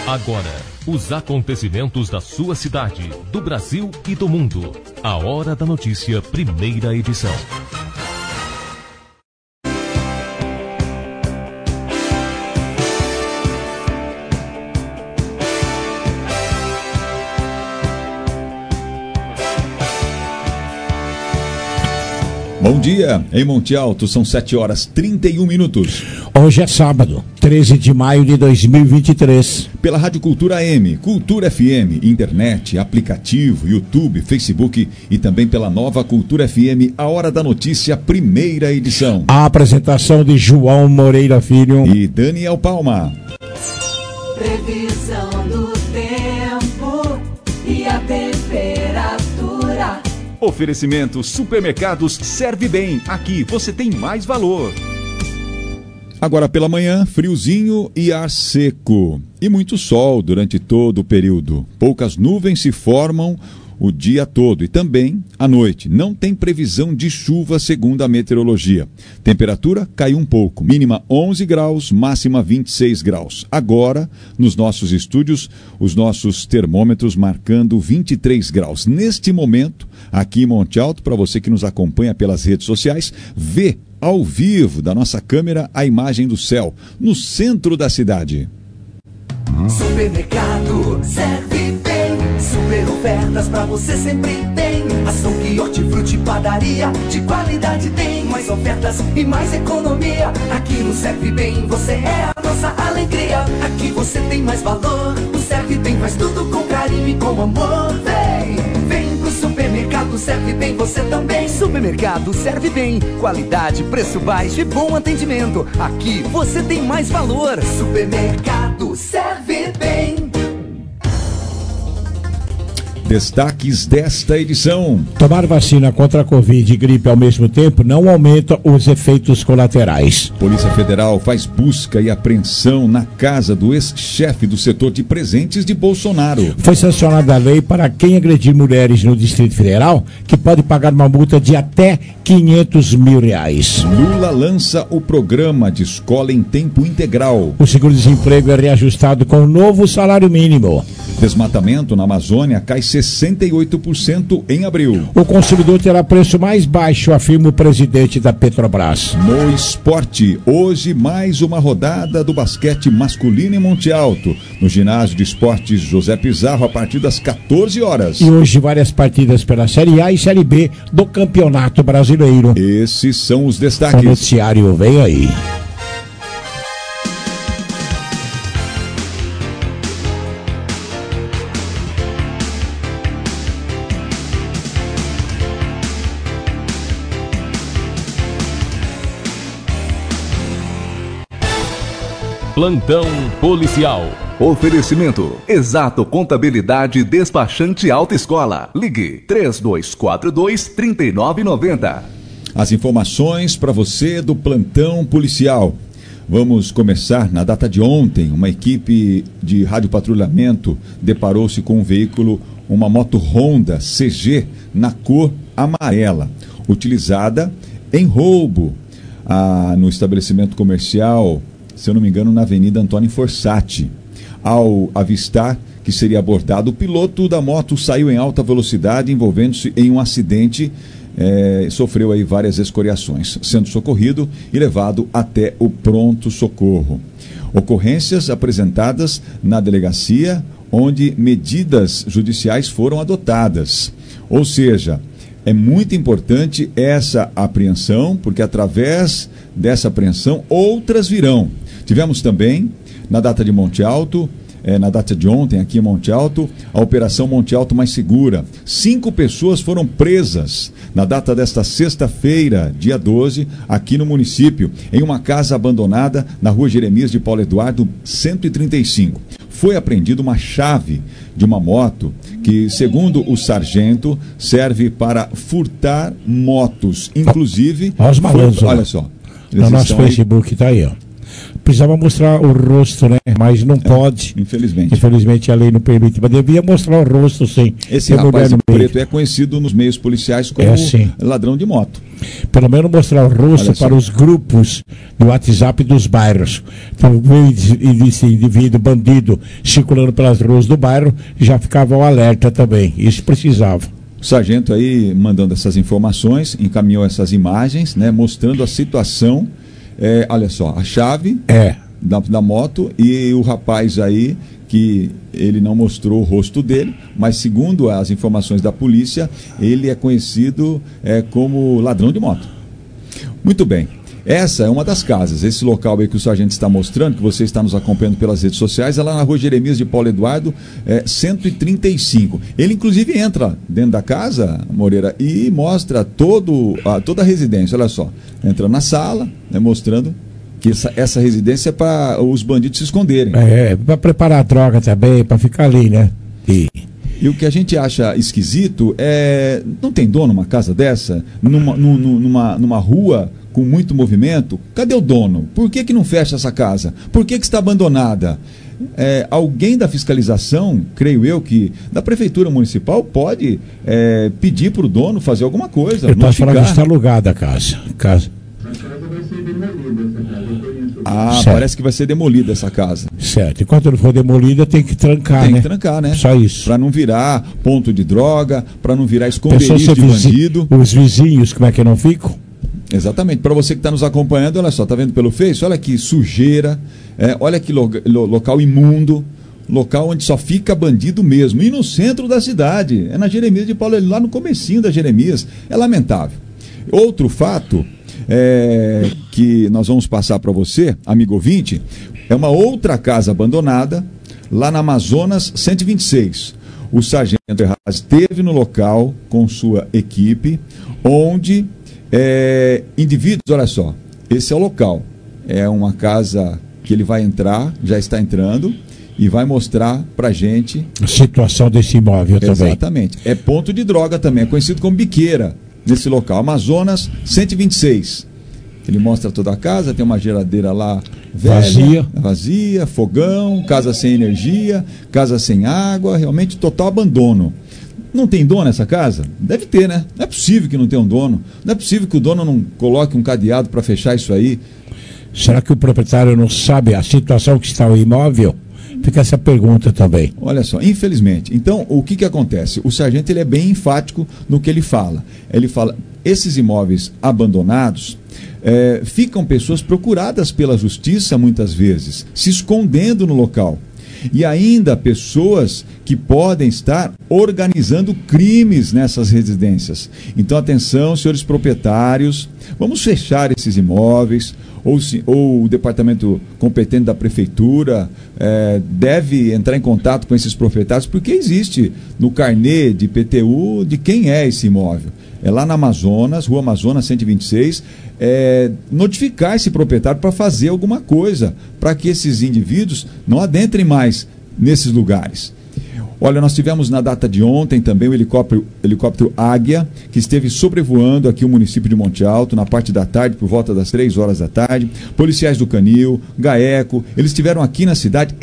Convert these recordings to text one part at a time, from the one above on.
Agora, os acontecimentos da sua cidade, do Brasil e do mundo. A Hora da Notícia, primeira edição. Bom dia, em Monte Alto, são 7h31. Hoje é sábado, 13 de maio de 2023. Pela Rádio Cultura AM, Cultura FM, internet, aplicativo, YouTube, Facebook e também pela nova Cultura FM, A Hora da Notícia, primeira edição. A apresentação de João Moreira Filho e Daniel Palma. Previsão do tempo e a temperatura. Oferecimento Supermercados Serve Bem. Aqui você tem mais valor. Agora pela manhã, friozinho e ar seco. E muito sol durante todo o período. Poucas nuvens se formam o dia todo e também à noite. Não tem previsão de chuva segundo a meteorologia. Temperatura caiu um pouco. Mínima 11 graus, máxima 26 graus. Agora, nos nossos estúdios, os nossos termômetros marcando 23 graus. Neste momento, aqui em Monte Alto, para você que nos acompanha pelas redes sociais, vê ao vivo da nossa câmera a imagem do céu, no centro da cidade. Supermercado Serve Bem, super ofertas pra você sempre tem. Açougue, hortifruti, padaria, de qualidade tem. Mais ofertas e mais economia. Aqui no Serve Bem você é a nossa alegria. Aqui você tem mais valor. O Serve Bem faz tudo com carinho e com amor. Vem pro Supermercado Serve Bem você também. Supermercado Serve Bem, qualidade, preço baixo e bom atendimento. Aqui você tem mais valor. Supermercado Serve Bem. Destaques desta edição. Tomar vacina contra a Covid e gripe ao mesmo tempo não aumenta os efeitos colaterais. Polícia Federal faz busca e apreensão na casa do ex-chefe do setor de presentes de Bolsonaro. Foi sancionada a lei para quem agredir mulheres no Distrito Federal, que pode pagar uma multa de até R$500 mil. Lula lança o programa de escola em tempo integral. O seguro-desemprego é reajustado com o novo salário mínimo. Desmatamento na Amazônia cai 68% em abril. O consumidor terá preço mais baixo, afirma o presidente da Petrobras. No esporte, hoje mais uma rodada do basquete masculino em Monte Alto, no ginásio de esportes José Pizarro, a partir das 14 horas. E hoje várias partidas pela Série A e Série B do Campeonato Brasileiro. Esses são os destaques. O noticiário vem aí. Plantão policial. Oferecimento: Exato Contabilidade Despachante Autoescola. Ligue 3242-3990. As informações para você do plantão policial. Vamos começar na data de ontem. Uma equipe de radiopatrulhamento deparou-se com um veículo, uma moto Honda CG na cor amarela, utilizada em roubo no estabelecimento comercial, se eu não me engano, na Avenida Antônio Forsatti. Ao avistar que seria abordado, o piloto da moto saiu em alta velocidade, envolvendo-se em um acidente, sofreu aí várias escoriações, sendo socorrido e levado até o pronto-socorro. Ocorrências apresentadas na delegacia, onde medidas judiciais foram adotadas. Ou seja, é muito importante essa apreensão, porque através dessa apreensão outras virão. Tivemos também, na data de Monte Alto, na data de ontem aqui em Monte Alto, a Operação Monte Alto Mais Segura. 5 pessoas foram presas na data desta sexta-feira, dia 12, aqui no município, em uma casa abandonada na rua Jeremias de Paulo Eduardo, 135. Foi apreendida uma chave de uma moto que, segundo o sargento, serve para furtar motos. Inclusive, olha os malandros, olha só. No nosso Facebook está aí, ó. precisava mostrar o rosto, né? Mas não pode. Infelizmente. Infelizmente a lei não permite, mas devia mostrar o rosto, sim. Esse rapaz de preto é conhecido nos meios policiais como ladrão de moto. Pelo menos mostrar o rosto para os grupos do WhatsApp dos bairros. Então, esse indivíduo, bandido, circulando pelas ruas do bairro, já ficava um alerta também. Isso precisava. O sargento aí, mandando essas informações, encaminhou essas imagens, né, mostrando a situação. Olha só, a chave da moto e o rapaz aí, que ele não mostrou o rosto dele, mas segundo as informações da polícia, ele é conhecido como ladrão de moto. Muito bem. Essa é uma das casas. Esse local aí que o sargento está mostrando, que você está nos acompanhando pelas redes sociais, é lá na rua Jeremias de Paulo Eduardo, 135. Ele, inclusive, entra dentro da casa, Moreira, e mostra toda a residência. Olha só, entra na sala, né, mostrando que essa residência é para os bandidos se esconderem. Para preparar a droga também, para ficar ali, né? E o que a gente acha esquisito não tem dono uma casa dessa, numa rua com muito movimento? Cadê o dono? Por que não fecha essa casa? Por que está abandonada? Alguém da fiscalização, creio eu, que da prefeitura municipal pode pedir para o dono fazer alguma coisa. Eu posso falar que está alugada a casa. Parece que vai ser demolida essa casa. Certo. Enquanto não for demolida, tem que trancar, né? Tem que trancar, né? Só isso. Para não virar ponto de droga, para não virar esconderijo de bandido. Os vizinhos, como é que não ficam? Exatamente. Para você que está nos acompanhando, olha só, tá vendo pelo Face? Olha que sujeira, olha que local imundo, local onde só fica bandido mesmo. E no centro da cidade, na Jeremias de Paulo, lá no comecinho da Jeremias. É lamentável. Outro fato que nós vamos passar para você, amigo ouvinte, é uma outra casa abandonada, lá na Amazonas 126. O sargento Erraz esteve no local com sua equipe, onde indivíduos, olha só, esse é o local, é uma casa que ele vai entrar, já está entrando, e vai mostrar pra gente a situação desse imóvel também. Exatamente, é ponto de droga também, é conhecido como biqueira, nesse local, Amazonas 126. Ele mostra toda a casa, tem uma geladeira lá velha, vazia, fogão, casa sem energia, casa sem água, realmente total abandono. Não tem dono essa casa? Deve ter, né? Não é possível que não tenha um dono. Não é possível que o dono não coloque um cadeado para fechar isso aí. Será que o proprietário não sabe a situação que está o imóvel? Fica essa pergunta também. Olha só, infelizmente. Então, o que acontece? O sargento ele é bem enfático no que ele fala. Ele fala, esses imóveis abandonados, ficam pessoas procuradas pela justiça muitas vezes, se escondendo no local. E ainda pessoas que podem estar organizando crimes nessas residências. Então, atenção, senhores proprietários, vamos fechar esses imóveis, ou o departamento competente da prefeitura deve entrar em contato com esses proprietários, porque existe no carnê de IPTU de quem é esse imóvel. É lá na Amazonas, Rua Amazonas 126, notificar esse proprietário para fazer alguma coisa, para que esses indivíduos não adentrem mais nesses lugares. Olha, nós tivemos na data de ontem também o helicóptero Águia, que esteve sobrevoando aqui o município de Monte Alto, na parte da tarde, por volta das 3 horas da tarde. Policiais do Canil, GAECO, eles estiveram aqui na cidade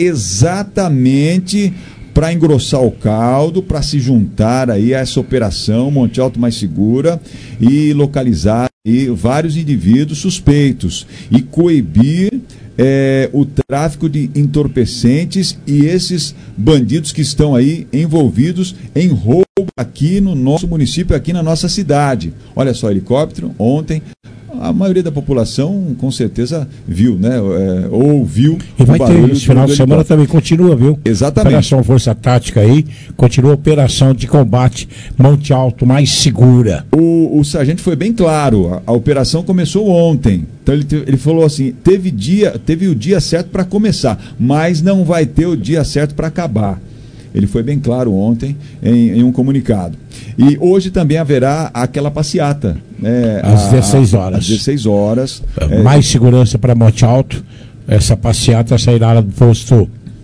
exatamente para engrossar o caldo, para se juntar aí a essa operação Monte Alto Mais Segura e localizar aí vários indivíduos suspeitos e coibir o tráfico de entorpecentes e esses bandidos que estão aí envolvidos em roubo aqui no nosso município, aqui na nossa cidade. Olha só, helicóptero, ontem, a maioria da população com certeza viu, né? Ouviu. E vai ter esse final de semana também, continua, viu? Exatamente. Operação Força Tática aí, continua a operação de combate Monte Alto Mais Segura. O sargento foi bem claro, a operação começou ontem. Então ele falou assim, teve o dia certo para começar, mas não vai ter o dia certo para acabar. Ele foi bem claro ontem em um comunicado. E hoje também haverá aquela passeata. Às 16 horas. Às 16 horas. Mais segurança para Monte Alto. Essa passeata sairá do posto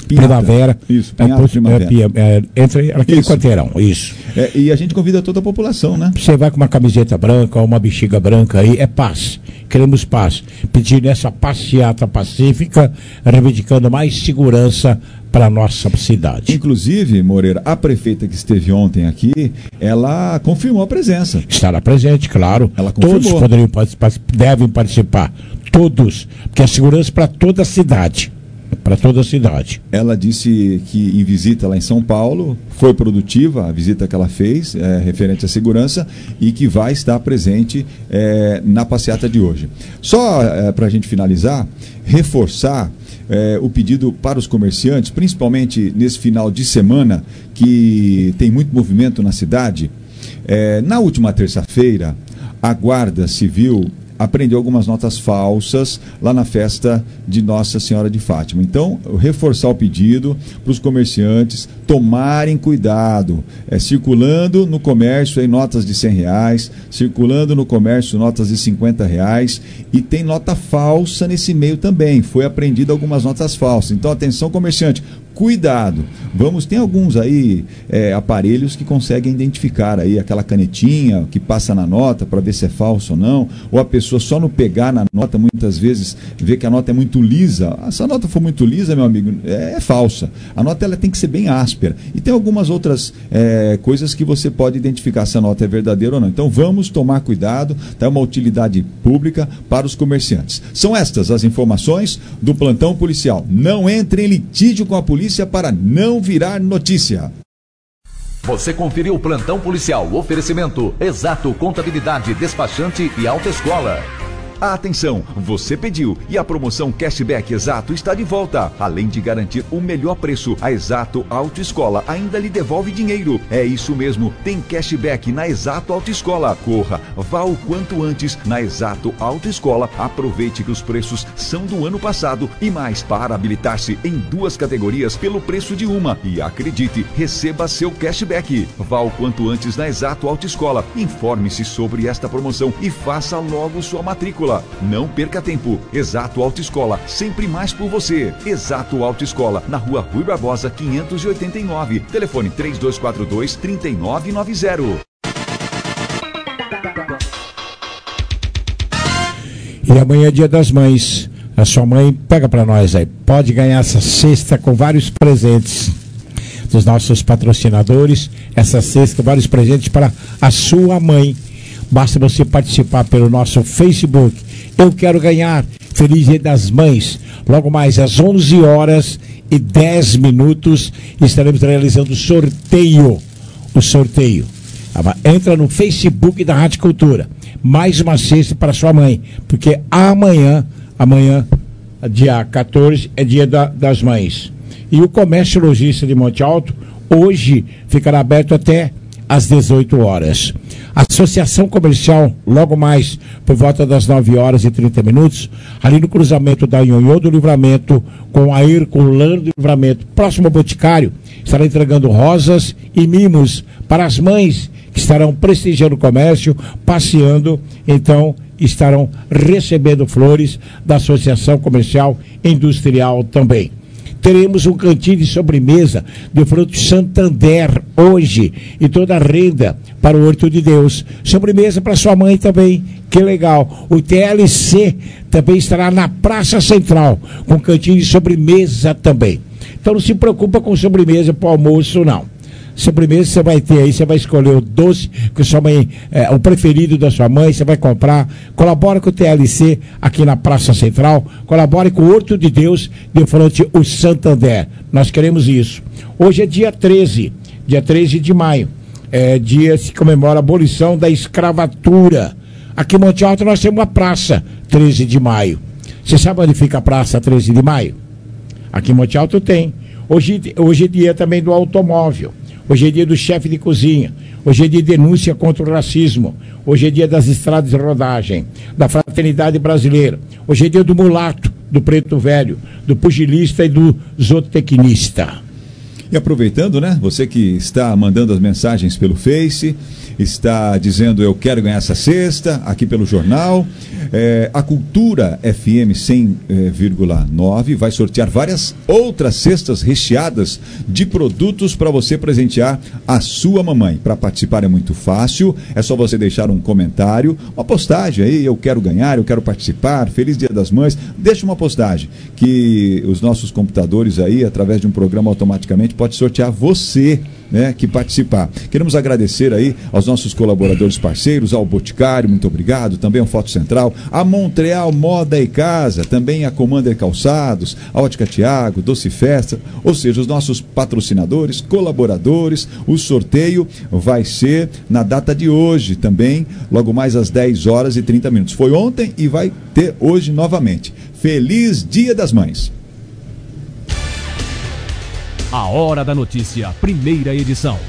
Primavera. Isso, Pinhata Primavera. Entra aquele quarteirão, isso. E a gente convida toda a população, né? Você vai com uma camiseta branca, uma bexiga branca aí, é paz. Queremos paz. Pedindo essa passeata pacífica, reivindicando mais segurança para a nossa cidade. Inclusive, Moreira, a prefeita que esteve ontem aqui, ela confirmou a presença. Estará presente, claro. Ela confirmou. Todos poderiam participar, devem participar. Todos. Porque a segurança para toda a cidade. Para toda a cidade. Ela disse que em visita lá em São Paulo, foi produtiva a visita que ela fez, referente à segurança, e que vai estar presente na passeata de hoje. Só para a gente finalizar, reforçar o pedido para os comerciantes, principalmente nesse final de semana, que tem muito movimento na cidade. Na última terça-feira, a Guarda Civil apreendeu algumas notas falsas lá na festa de Nossa Senhora de Fátima. Então, reforçar o pedido para os comerciantes tomarem cuidado, circulando no comércio aí notas de R$100, circulando no comércio notas de R$50, e tem nota falsa nesse meio também. Foi apreendido algumas notas falsas. Então, atenção, comerciante, cuidado. Tem alguns aí aparelhos que conseguem identificar aí aquela canetinha que passa na nota para ver se é falso ou não, ou a pessoa só no pegar na nota, muitas vezes vê que a nota é muito lisa. Se a nota for muito lisa, meu amigo, é falsa. A nota ela tem que ser bem áspera. E tem algumas outras coisas que você pode identificar se a nota é verdadeira ou não. Então vamos tomar cuidado, é uma utilidade pública para os comerciantes. São estas as informações do plantão policial. Não entre em litígio com a polícia para não virar notícia. Você conferiu o plantão policial. Oferecimento Exato Contabilidade, Despachante e Autoescola. Atenção, você pediu e a promoção Cashback Exato está de volta. Além de garantir o melhor preço, a Exato Autoescola ainda lhe devolve dinheiro. É isso mesmo, tem cashback na Exato Autoescola. Corra, vá o quanto antes na Exato Autoescola. Aproveite que os preços são do ano passado e mais, para habilitar-se em 2 categorias pelo preço de uma. E acredite, receba seu cashback. Vá o quanto antes na Exato Autoescola. Informe-se sobre esta promoção e faça logo sua matrícula. Não perca tempo. Exato Autoescola, sempre mais por você. Exato Autoescola, na Rua Rui Barbosa, 589. Telefone 3242-3990. E amanhã é Dia das Mães. A sua mãe, pega para nós aí. Pode ganhar essa cesta com vários presentes dos nossos patrocinadores. Essa cesta com vários presentes para a sua mãe. Basta você participar pelo nosso Facebook. Eu quero ganhar. Feliz Dia das Mães. Logo mais às 11h10 estaremos realizando o sorteio. Entra no Facebook da Rádio Cultura. Mais uma cesta para sua mãe. Porque amanhã, dia 14, é Dia das Mães. E o Comércio Logista de Monte Alto, hoje, ficará aberto até às 18 horas. A Associação Comercial, logo mais, por volta das 9h30, ali no cruzamento da Nhonhô do Livramento com a Herculano do Livramento, próximo ao Boticário, estará entregando rosas e mimos para as mães que estarão prestigiando o comércio, passeando, então estarão recebendo flores da Associação Comercial Industrial também. Teremos um cantinho de sobremesa de Frutos Santander hoje e toda a renda para o Horto de Deus. Sobremesa para sua mãe também, que legal. O TLC também estará na Praça Central com cantinho de sobremesa também. Então não se preocupa com sobremesa para o almoço não. Sobremesa você vai ter aí, você vai escolher o doce que sua mãe, o preferido da sua mãe, você vai comprar. Colabora com o TLC aqui na Praça Central, colabore com o Horto de Deus de frente ao Santander. Nós queremos isso. Hoje é dia 13 de maio, dia se comemora a abolição da escravatura. Aqui em Monte Alto nós temos uma praça 13 de maio. Você sabe onde fica a praça 13 de maio? Aqui em Monte Alto tem. Hoje é dia também do automóvel. Hoje é dia do chefe de cozinha. Hoje é dia de denúncia contra o racismo. Hoje é dia das estradas de rodagem, da fraternidade brasileira. Hoje é dia do mulato, do preto velho, do pugilista e do zootecnista. E aproveitando, né? Você que está mandando as mensagens pelo Face, está dizendo eu quero ganhar essa cesta, aqui pelo jornal. A Cultura FM 100,9 vai sortear várias outras cestas recheadas de produtos para você presentear a sua mamãe. Para participar é muito fácil, é só você deixar um comentário, uma postagem aí, eu quero ganhar, eu quero participar, Feliz Dia das Mães. Deixa uma postagem que os nossos computadores aí, através de um programa automaticamente, pode sortear você, né, que participar. Queremos agradecer aí aos nossos colaboradores parceiros, ao Boticário, muito obrigado, também ao Foto Central, a Montreal Moda e Casa, também a Commander Calçados, a Ótica Tiago, Doce Festa, ou seja, os nossos patrocinadores, colaboradores. O sorteio vai ser na data de hoje também, logo mais às 10h30. Foi ontem e vai ter hoje novamente. Feliz Dia das Mães! A Hora da Notícia, primeira edição.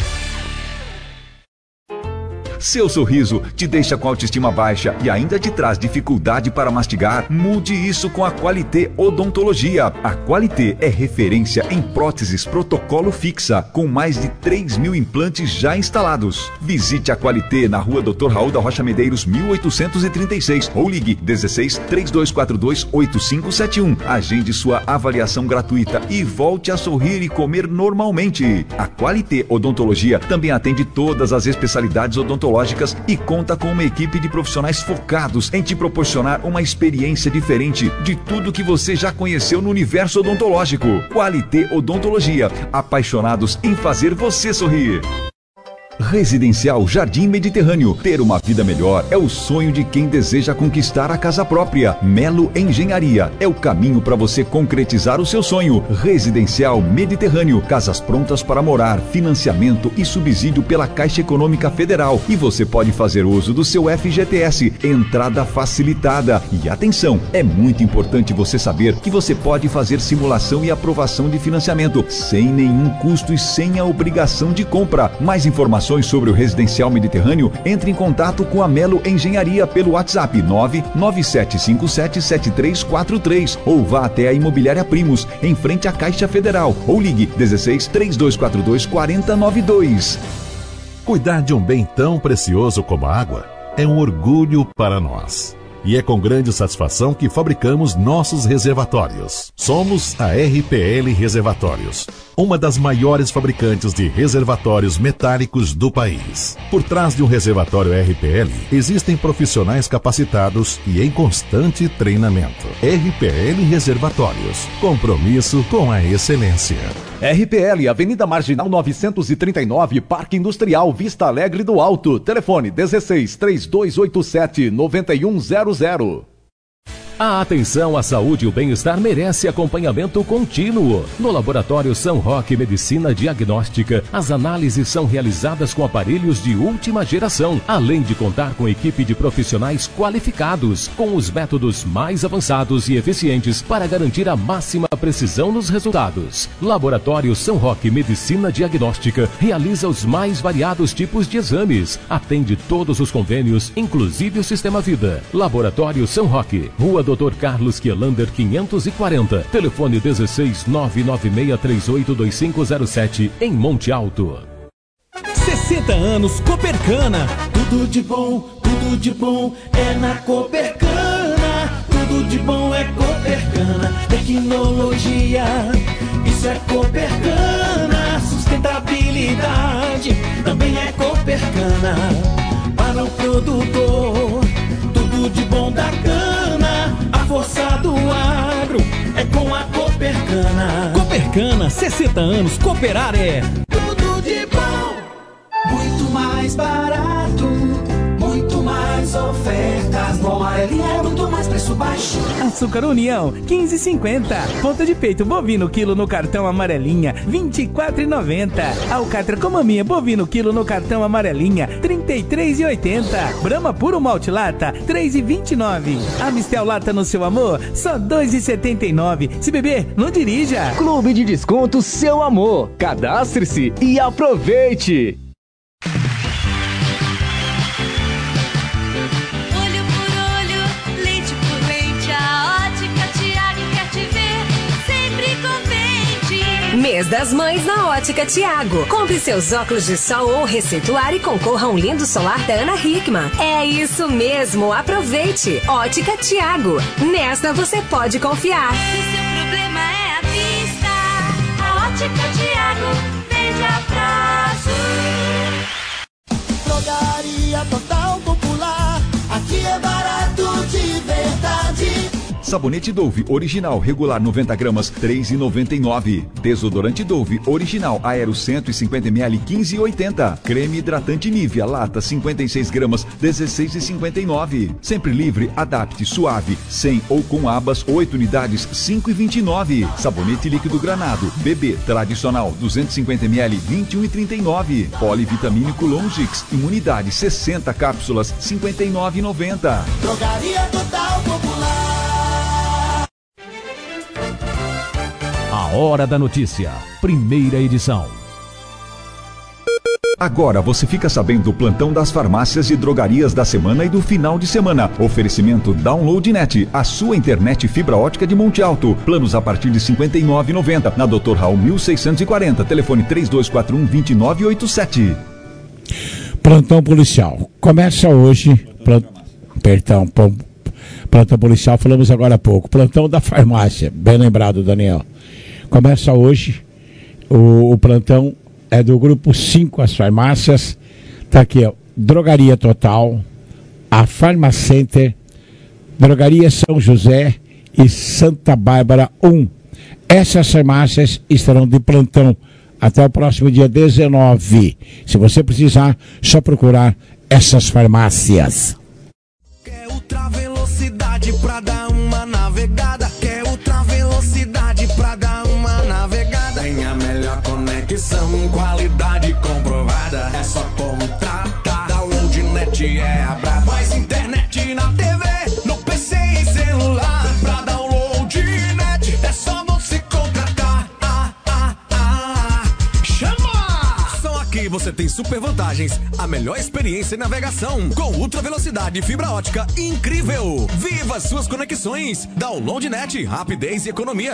Seu sorriso te deixa com autoestima baixa e ainda te traz dificuldade para mastigar? Mude isso com a Qualité Odontologia. A Qualité é referência em próteses protocolo fixa, com mais de 3.000 implantes já instalados. Visite a Qualité na rua Dr. Raul da Rocha Medeiros, 1836, ou ligue 16 3242 8571. Agende sua avaliação gratuita e volte a sorrir e comer normalmente. A Qualité Odontologia também atende todas as especialidades odontológicas e conta com uma equipe de profissionais focados em te proporcionar uma experiência diferente de tudo que você já conheceu no universo odontológico. Qualité Odontologia, apaixonados em fazer você sorrir. Residencial Jardim Mediterrâneo. Ter uma vida melhor é o sonho de quem deseja conquistar a casa própria. Melo Engenharia é o caminho para você concretizar o seu sonho. Residencial Mediterrâneo. Casas prontas para morar, financiamento e subsídio pela Caixa Econômica Federal. E você pode fazer uso do seu FGTS. Entrada facilitada. E atenção, é muito importante você saber que você pode fazer simulação e aprovação de financiamento sem nenhum custo e sem a obrigação de compra. Mais informações sobre o Residencial Mediterrâneo, entre em contato com a Melo Engenharia pelo WhatsApp 997577343 ou vá até a Imobiliária Primos, em frente à Caixa Federal, ou ligue 16 3242 4092. Cuidar de um bem tão precioso como a água é um orgulho para nós. E é com grande satisfação que fabricamos nossos reservatórios. Somos a RPL Reservatórios, uma das maiores fabricantes de reservatórios metálicos do país. Por trás de um reservatório RPL, existem profissionais capacitados e em constante treinamento. RPL Reservatórios, compromisso com a excelência. RPL, Avenida Marginal 939, Parque Industrial Vista Alegre do Alto. Telefone 16 3287 9100. A atenção à saúde e o bem-estar merece acompanhamento contínuo. No Laboratório São Roque Medicina Diagnóstica, as análises são realizadas com aparelhos de última geração, além de contar com equipe de profissionais qualificados, com os métodos mais avançados e eficientes para garantir a máxima precisão nos resultados. Laboratório São Roque Medicina Diagnóstica realiza os mais variados tipos de exames, atende todos os convênios, inclusive o Sistema Vida. Laboratório São Roque, Rua Dr. Carlos Quielander 540, telefone 16 996382507, em Monte Alto. 60 anos Copercana, tudo de bom é na Copercana, tudo de bom é Copercana, tecnologia, isso é Copercana, sustentabilidade, também é Copercana, para o produtor, tudo de bom da cana, a força do agro é com a Copercana. Copercana, 60 anos, cooperar é tudo de bom. Muito mais barato, muito mais ofertas. No Amarelinha é muito mais preço baixo. Açúcar União, 15,50. Ponta de peito bovino quilo no cartão Amarelinha, 24,90. Alcatra com maminha bovino quilo no cartão Amarelinha, 33,80. Brahma puro malte lata, 3,29. Amistel lata no seu amor, só 2,79. Se beber, não dirija. Clube de Desconto Seu Amor. Cadastre-se e aproveite. Mês das Mães na Ótica Tiago. Compre seus óculos de sol ou receituário e concorra a um lindo solar da Ana Hickman. É isso mesmo, aproveite. Ótica Tiago. Nesta você pode confiar. Se seu problema é a vista, a Ótica Tiago vende a prazo. Drogaria Total Popular, aqui é barato de verdade. Sabonete Dove original regular 90 gramas, R$ 3,99. Desodorante Dove original Aero 150 ml, 15,80. Creme hidratante Nivea lata 56 gramas, R$ 16,59. Sempre livre, adapte, suave, sem ou com abas, 8 unidades, R$ 5,29. Sabonete líquido Granado bebê tradicional 250 ml, R$ 21,39. Polivitamínico Longix imunidade 60 cápsulas, R$ 59,90. Drogaria Total Popular. A Hora da Notícia, primeira edição. Agora você fica sabendo do plantão das farmácias e drogarias da semana e do final de semana. Oferecimento DownloadNet, a sua internet fibra ótica de Monte Alto. Planos a partir de R$ 59,90. Na Dr. Raul 1640, telefone 3241-2987. Plantão policial. Começa hoje. Plantão policial, falamos agora há pouco. Plantão da farmácia, bem lembrado, Daniel. Começa hoje, o plantão é do grupo 5, as farmácias. Está aqui, ó, Drogaria Total, a Farmacenter, Drogaria São José e Santa Bárbara 1. Essas farmácias estarão de plantão até o próximo dia 19. Se você precisar, só procurar essas farmácias. Quer ultra velocidade pra dar uma navegada? Quer ultra velocidade pra dar uma navegada? Tem a melhor conexão, qualidade comprovada. É só contratar. DownloadNet é a braba. Mais internet na TV, no PC e celular. Pra DownloadNet é só você contratar. Chama! Só aqui você tem super vantagens. A melhor experiência em navegação com ultra velocidade e fibra ótica incrível. Viva suas conexões. DownloadNet, rapidez e economia.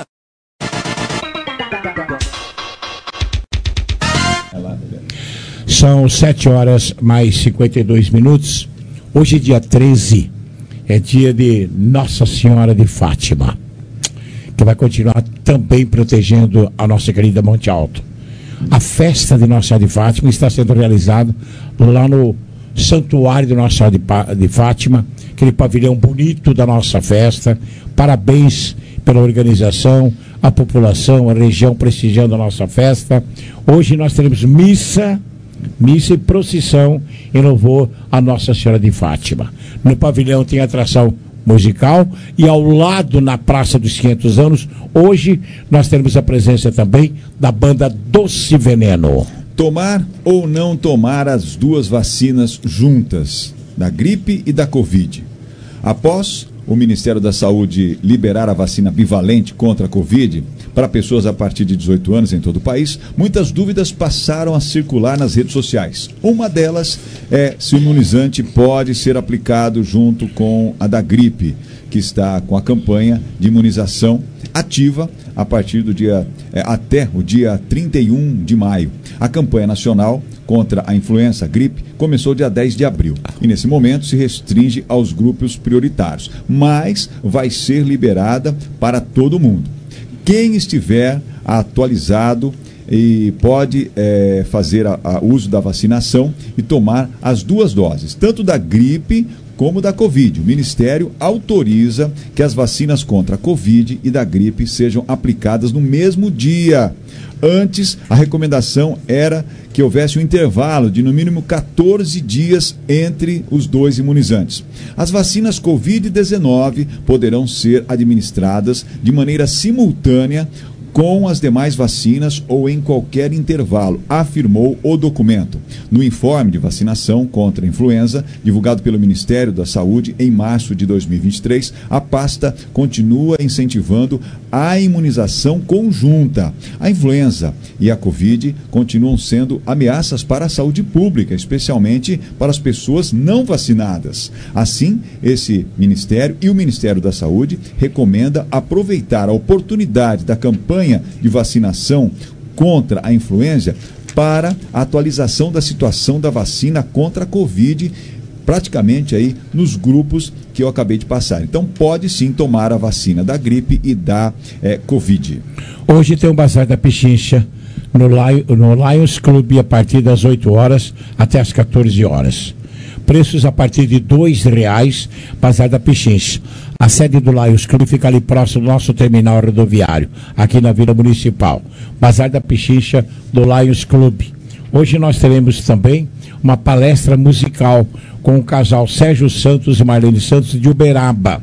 São 7 horas mais 52 minutos. Hoje, dia 13, é dia de Nossa Senhora de Fátima, que vai continuar também protegendo a nossa querida Monte Alto. A festa de Nossa Senhora de Fátima está sendo realizada lá no Santuário de Nossa Senhora de Fátima, aquele pavilhão bonito da nossa festa. Parabéns pela organização, a população, a região prestigiando a nossa festa. Hoje nós teremos missa e procissão em louvor a Nossa Senhora de Fátima. No pavilhão tem atração musical e ao lado, na Praça dos 500 Anos, hoje nós teremos a presença também da banda Doce Veneno. Tomar ou não tomar as duas vacinas juntas, da gripe e da Covid. Após o Ministério da Saúde liberar a vacina bivalente contra a Covid para pessoas a partir de 18 anos em todo o país, muitas dúvidas passaram a circular nas redes sociais. Uma delas é se o imunizante pode ser aplicado junto com a da gripe, que está com a campanha de imunização ativa a partir do dia até o dia 31 de maio. A campanha nacional contra a influenza, a gripe, começou dia 10 de abril. E nesse momento se restringe aos grupos prioritários, mas vai ser liberada para todo mundo. Quem estiver atualizado e pode fazer uso da vacinação e tomar as duas doses, tanto da gripe como da Covid. O Ministério autoriza que as vacinas contra a Covid e da gripe sejam aplicadas no mesmo dia. Antes, a recomendação era que houvesse um intervalo de no mínimo 14 dias entre os dois imunizantes. As vacinas Covid-19 poderão ser administradas de maneira simultânea com as demais vacinas ou em qualquer intervalo, afirmou o documento. No informe de vacinação contra a influenza, divulgado pelo Ministério da Saúde em março de 2023, a pasta continua incentivando a imunização conjunta. A influenza e a Covid continuam sendo ameaças para a saúde pública, especialmente para as pessoas não vacinadas. Assim, esse Ministério e o Ministério da Saúde recomenda aproveitar a oportunidade da campanha de vacinação contra a influenza para a atualização da situação da vacina contra a Covid, praticamente aí nos grupos que eu acabei de passar. Então pode sim tomar a vacina da gripe e da Covid. Hoje tem o Bazar da Pichincha no Lions Club a partir das 8 horas até as 14 horas. Preços a partir de R$2, Bazar da Pichincha. A sede do Lions Club fica ali próximo do nosso terminal rodoviário, aqui na Vila Municipal. Bazar da Pichincha do Lions Club. Hoje nós teremos também uma palestra musical com o casal Sérgio Santos e Marlene Santos de Uberaba.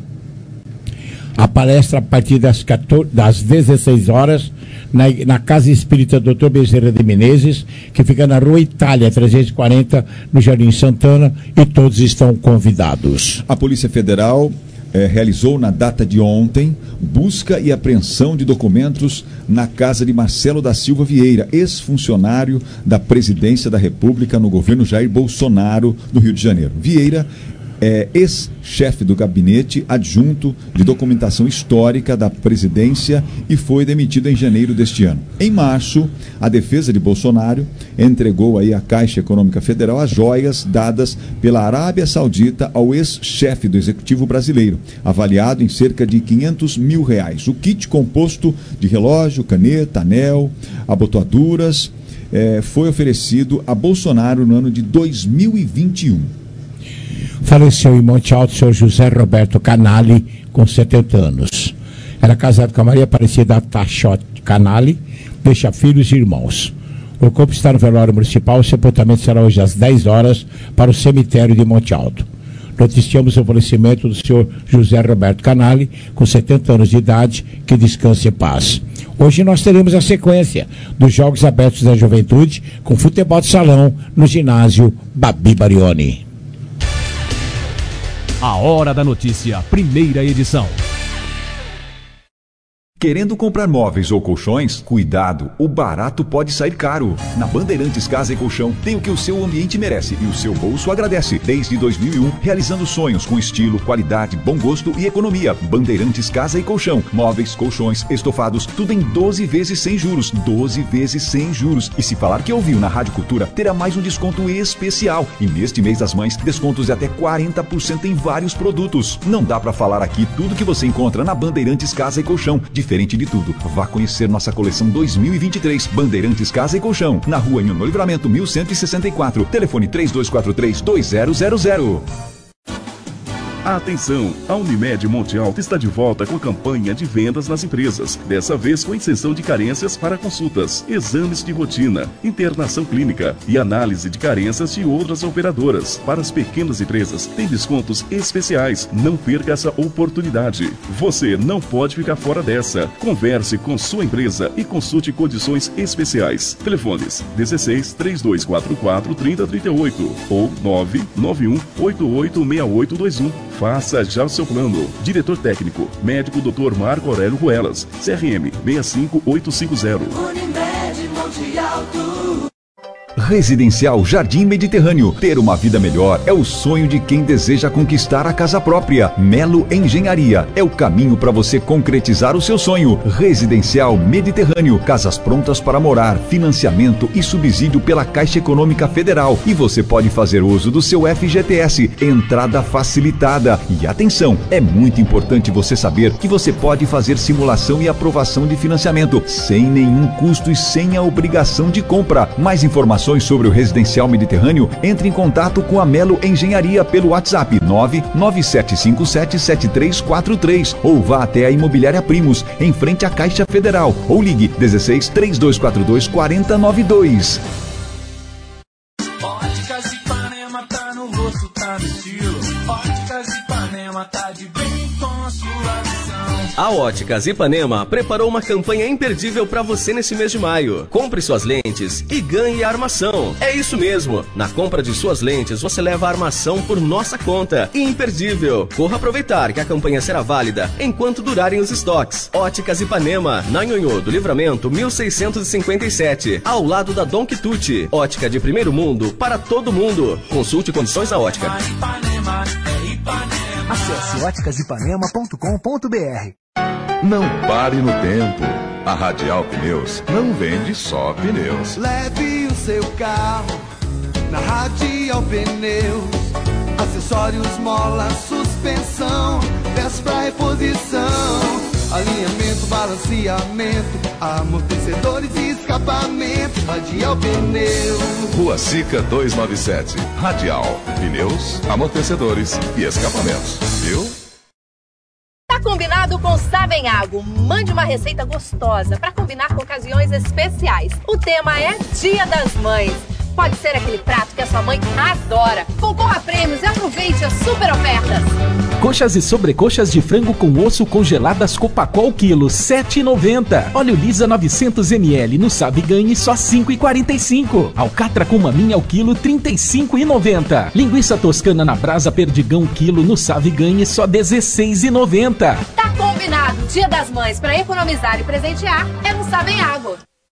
A palestra a partir das 16 horas na Casa Espírita Dr. Bezerra de Menezes, que fica na Rua Itália 340, no Jardim Santana, e todos estão convidados. A Polícia Federal realizou na data de ontem busca e apreensão de documentos na casa de Marcelo da Silva Vieira, ex-funcionário da Presidência da República no governo Jair Bolsonaro, no Rio de Janeiro. Vieira é ex-chefe do gabinete adjunto de documentação histórica da presidência e foi demitido em janeiro deste ano. Em março, a defesa de Bolsonaro entregou aí à Caixa Econômica Federal as joias dadas pela Arábia Saudita ao ex-chefe do Executivo brasileiro, avaliado em cerca de R$500 mil. O kit composto de relógio, caneta, anel, abotoaduras, foi oferecido a Bolsonaro no ano de 2021. Faleceu em Monte Alto o senhor José Roberto Canali, com 70 anos. Era casado com a Maria Aparecida Tachote Canali, deixa filhos e irmãos. O corpo está no velório municipal, o sepultamento será hoje às 10 horas para o cemitério de Monte Alto. Noticiamos o falecimento do senhor José Roberto Canali, com 70 anos de idade, que descanse em paz. Hoje nós teremos a sequência dos Jogos Abertos da Juventude, com futebol de salão no ginásio Babi Barioni. A Hora da Notícia, primeira edição. Querendo comprar móveis ou colchões? Cuidado, o barato pode sair caro. Na Bandeirantes Casa e Colchão tem o que o seu ambiente merece e o seu bolso agradece. Desde 2001, realizando sonhos com estilo, qualidade, bom gosto e economia. Bandeirantes Casa e Colchão. Móveis, colchões, estofados, tudo em 12 vezes sem juros. 12 vezes sem juros. E se falar que ouviu na Rádio Cultura, terá mais um desconto especial. E neste mês das mães, descontos de até 40% em vários produtos. Não dá pra falar aqui tudo que você encontra na Bandeirantes Casa e Colchão. Diferente de tudo, vá conhecer nossa coleção 2023, Bandeirantes Casa e Colchão, na Rua Nhono Livramento 1164, telefone 3243-2000. Atenção! A Unimed Monte Alto está de volta com a campanha de vendas nas empresas. Dessa vez com isenção de carências para consultas, exames de rotina, internação clínica e análise de carências de outras operadoras. Para as pequenas empresas, tem descontos especiais. Não perca essa oportunidade. Você não pode ficar fora dessa. Converse com sua empresa e consulte condições especiais. Telefones 16 3244 3038 ou 991 886821. Faça já o seu plano. Diretor técnico, médico Dr. Marco Aurélio Ruelas, CRM 65850. Unimed Monte Alto. Residencial Jardim Mediterrâneo. Ter uma vida melhor é o sonho de quem deseja conquistar a casa própria. Melo Engenharia é o caminho para você concretizar o seu sonho. Residencial Mediterrâneo. Casas prontas para morar, financiamento e subsídio pela Caixa Econômica Federal. E você pode fazer uso do seu FGTS. Entrada facilitada. E atenção, é muito importante você saber que você pode fazer simulação e aprovação de financiamento sem nenhum custo e sem a obrigação de compra. Mais informações sobre o Residencial Mediterrâneo, entre em contato com a Melo Engenharia pelo WhatsApp 997577343 ou vá até a Imobiliária Primos, em frente à Caixa Federal, ou ligue 16 3242 4092. Óticas Ipanema tá no rosto, tá no estilo. Óticas Ipanema tá de bem com a sua visão. A Óticas Ipanema preparou uma campanha imperdível para você nesse mês de maio. Compre suas lentes e ganhe a armação. É isso mesmo. Na compra de suas lentes, você leva a armação por nossa conta. Imperdível. Corra aproveitar que a campanha será válida enquanto durarem os estoques. Óticas Ipanema, na Nhonhô do Livramento 1657, ao lado da Dom Quitute. Ótica de primeiro mundo para todo mundo. Consulte condições na ótica. Acesse óticasipanema.com.br. Não pare no tempo. A Radial Pneus não vende só pneus. Leve o seu carro na Radial Pneus. Acessórios, mola, suspensão, peças pra reposição, alinhamento, balanceamento, amortecedores e escapamento. Radial Pneus. Rua Sica 297. Radial Pneus, amortecedores e escapamentos. Viu? Tá combinado com Savenhago. Mande uma receita gostosa para combinar com ocasiões especiais. O tema é Dia das Mães. Pode ser aquele prato que a sua mãe adora. Concorra a prêmios e aproveite as super ofertas. Coxas e sobrecoxas de frango com osso congeladas Copacol quilo, R$ 7,90. Óleo Lisa 900 ml no Sabe e Ganhe, só R$ 5,45. Alcatra com maminha ao quilo, R$ 35,90. Linguiça toscana na brasa Perdigão quilo no Sabe e Ganhe, só R$ 16,90. Tá combinado. Dia das Mães para economizar e presentear é no Savenhago.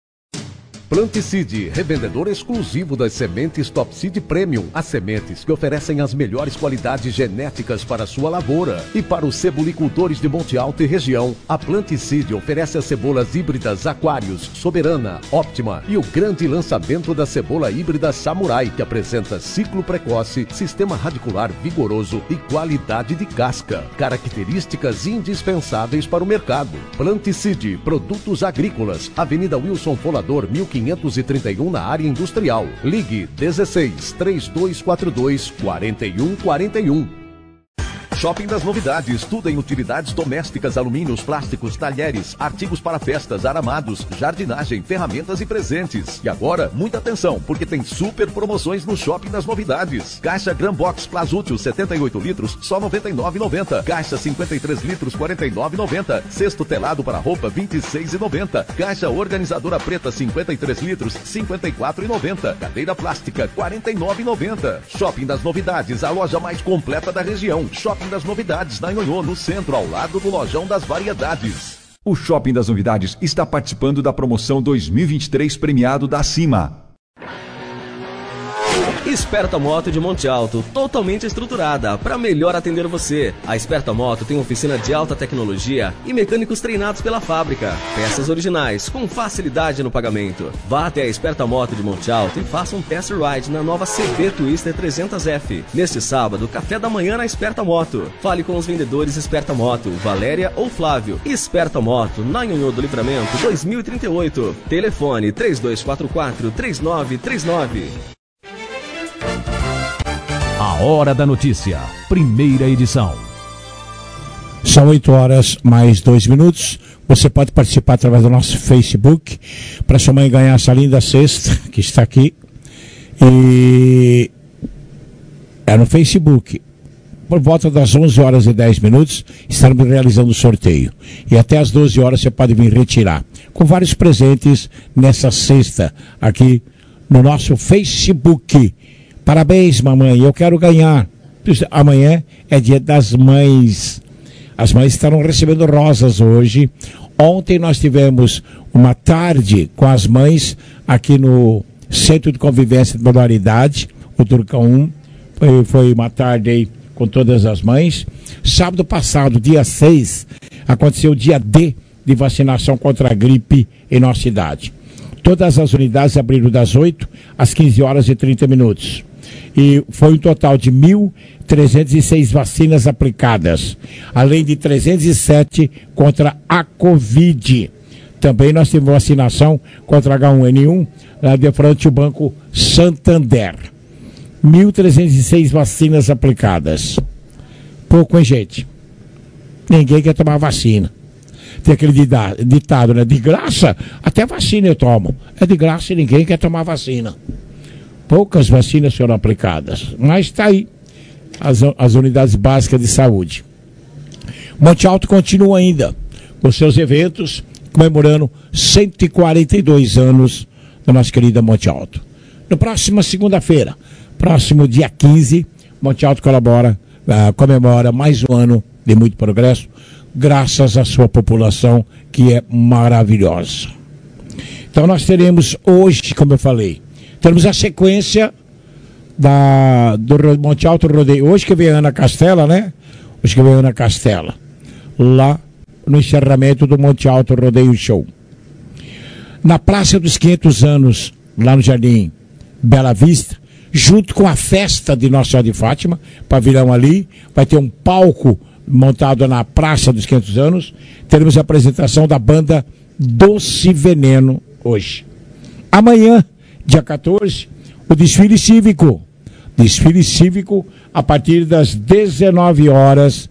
Planticide, revendedor exclusivo das sementes Top Seed Premium. As sementes que oferecem as melhores qualidades genéticas para a sua lavoura. E para os cebolicultores de Monte Alto e região, a Planticide oferece as cebolas híbridas Aquários, Soberana, Óptima e o grande lançamento da cebola híbrida Samurai, que apresenta ciclo precoce, sistema radicular vigoroso e qualidade de casca. Características indispensáveis para o mercado. Planticide, produtos agrícolas, Avenida Wilson Folador, 1531 na área industrial. Ligue 16 3242 4141. Shopping das Novidades, tudo em utilidades domésticas, alumínios, plásticos, talheres, artigos para festas, aramados, jardinagem, ferramentas e presentes. E agora, muita atenção, porque tem super promoções no Shopping das Novidades. Caixa Gran Box Plasútil 78 litros, só R$ 99,90. Caixa 53 litros, R$ 49,90. Cesto telado para roupa, R$ 26,90. Caixa organizadora preta 53 litros, R$ 54,90. Cadeira plástica, R$ 49,90. Shopping das Novidades, a loja mais completa da região. Shopping das Novidades, na Nhonhô, no centro, ao lado do Lojão das Variedades. O Shopping das Novidades está participando da promoção 2023 premiado da Cima. Esperta Moto de Monte Alto, totalmente estruturada para melhor atender você. A Esperta Moto tem oficina de alta tecnologia e mecânicos treinados pela fábrica. Peças originais, com facilidade no pagamento. Vá até a Esperta Moto de Monte Alto e faça um test ride na nova CB Twister 300F. Neste sábado, café da manhã na Esperta Moto. Fale com os vendedores Esperta Moto, Valéria ou Flávio. Esperta Moto, na Nhonhô do Livramento 2038. Telefone 3244-3939. A Hora da Notícia, primeira edição. São 8 horas mais 2 minutos. Você pode participar através do nosso Facebook para sua mãe ganhar essa linda cesta que está aqui. E é no Facebook. Por volta das 11 horas e 10 minutos estaremos realizando o sorteio. E até as 12 horas você pode vir retirar. Com vários presentes nessa cesta aqui no nosso Facebook. Parabéns, mamãe, eu quero ganhar. Amanhã é dia das mães. As mães estarão recebendo rosas hoje. Ontem nós tivemos uma tarde com as mães aqui no Centro de Convivência de Modalidade, o Turcão 1. Foi uma tarde aí com todas as mães. Sábado passado, dia 6, aconteceu o dia D de vacinação contra a gripe em nossa cidade. Todas as unidades abriram das 8 às 15 horas e 30 minutos. E foi um total de 1.306 vacinas aplicadas, além de 307 contra a Covid. Também nós tivemos vacinação contra H1N1 lá de frente ao Banco Santander. 1.306 vacinas aplicadas. Pouco, hein, gente? Ninguém quer tomar vacina. Tem aquele ditado, né? De graça, até vacina eu tomo. É de graça e ninguém quer tomar vacina. Poucas vacinas foram aplicadas. Mas está aí as unidades básicas de saúde. Monte Alto continua ainda com seus eventos, comemorando 142 anos da nossa querida Monte Alto. Na próxima segunda-feira, próximo dia 15, Monte Alto comemora mais um ano de muito progresso, graças à sua população, que é maravilhosa. Então nós teremos hoje, como eu falei, temos a sequência do Monte Alto Rodeio. Hoje que vem a Ana Castela, né? Hoje que vem a Ana Castela, lá no encerramento do Monte Alto Rodeio Show. na Praça dos 500 Anos, lá no Jardim Bela Vista, junto com a festa de Nossa Senhora de Fátima, pavilhão ali, vai ter um palco montado na Praça dos 500 Anos, teremos a apresentação da banda Doce Veneno hoje. Amanhã, dia 14, o desfile cívico a partir das 19 horas,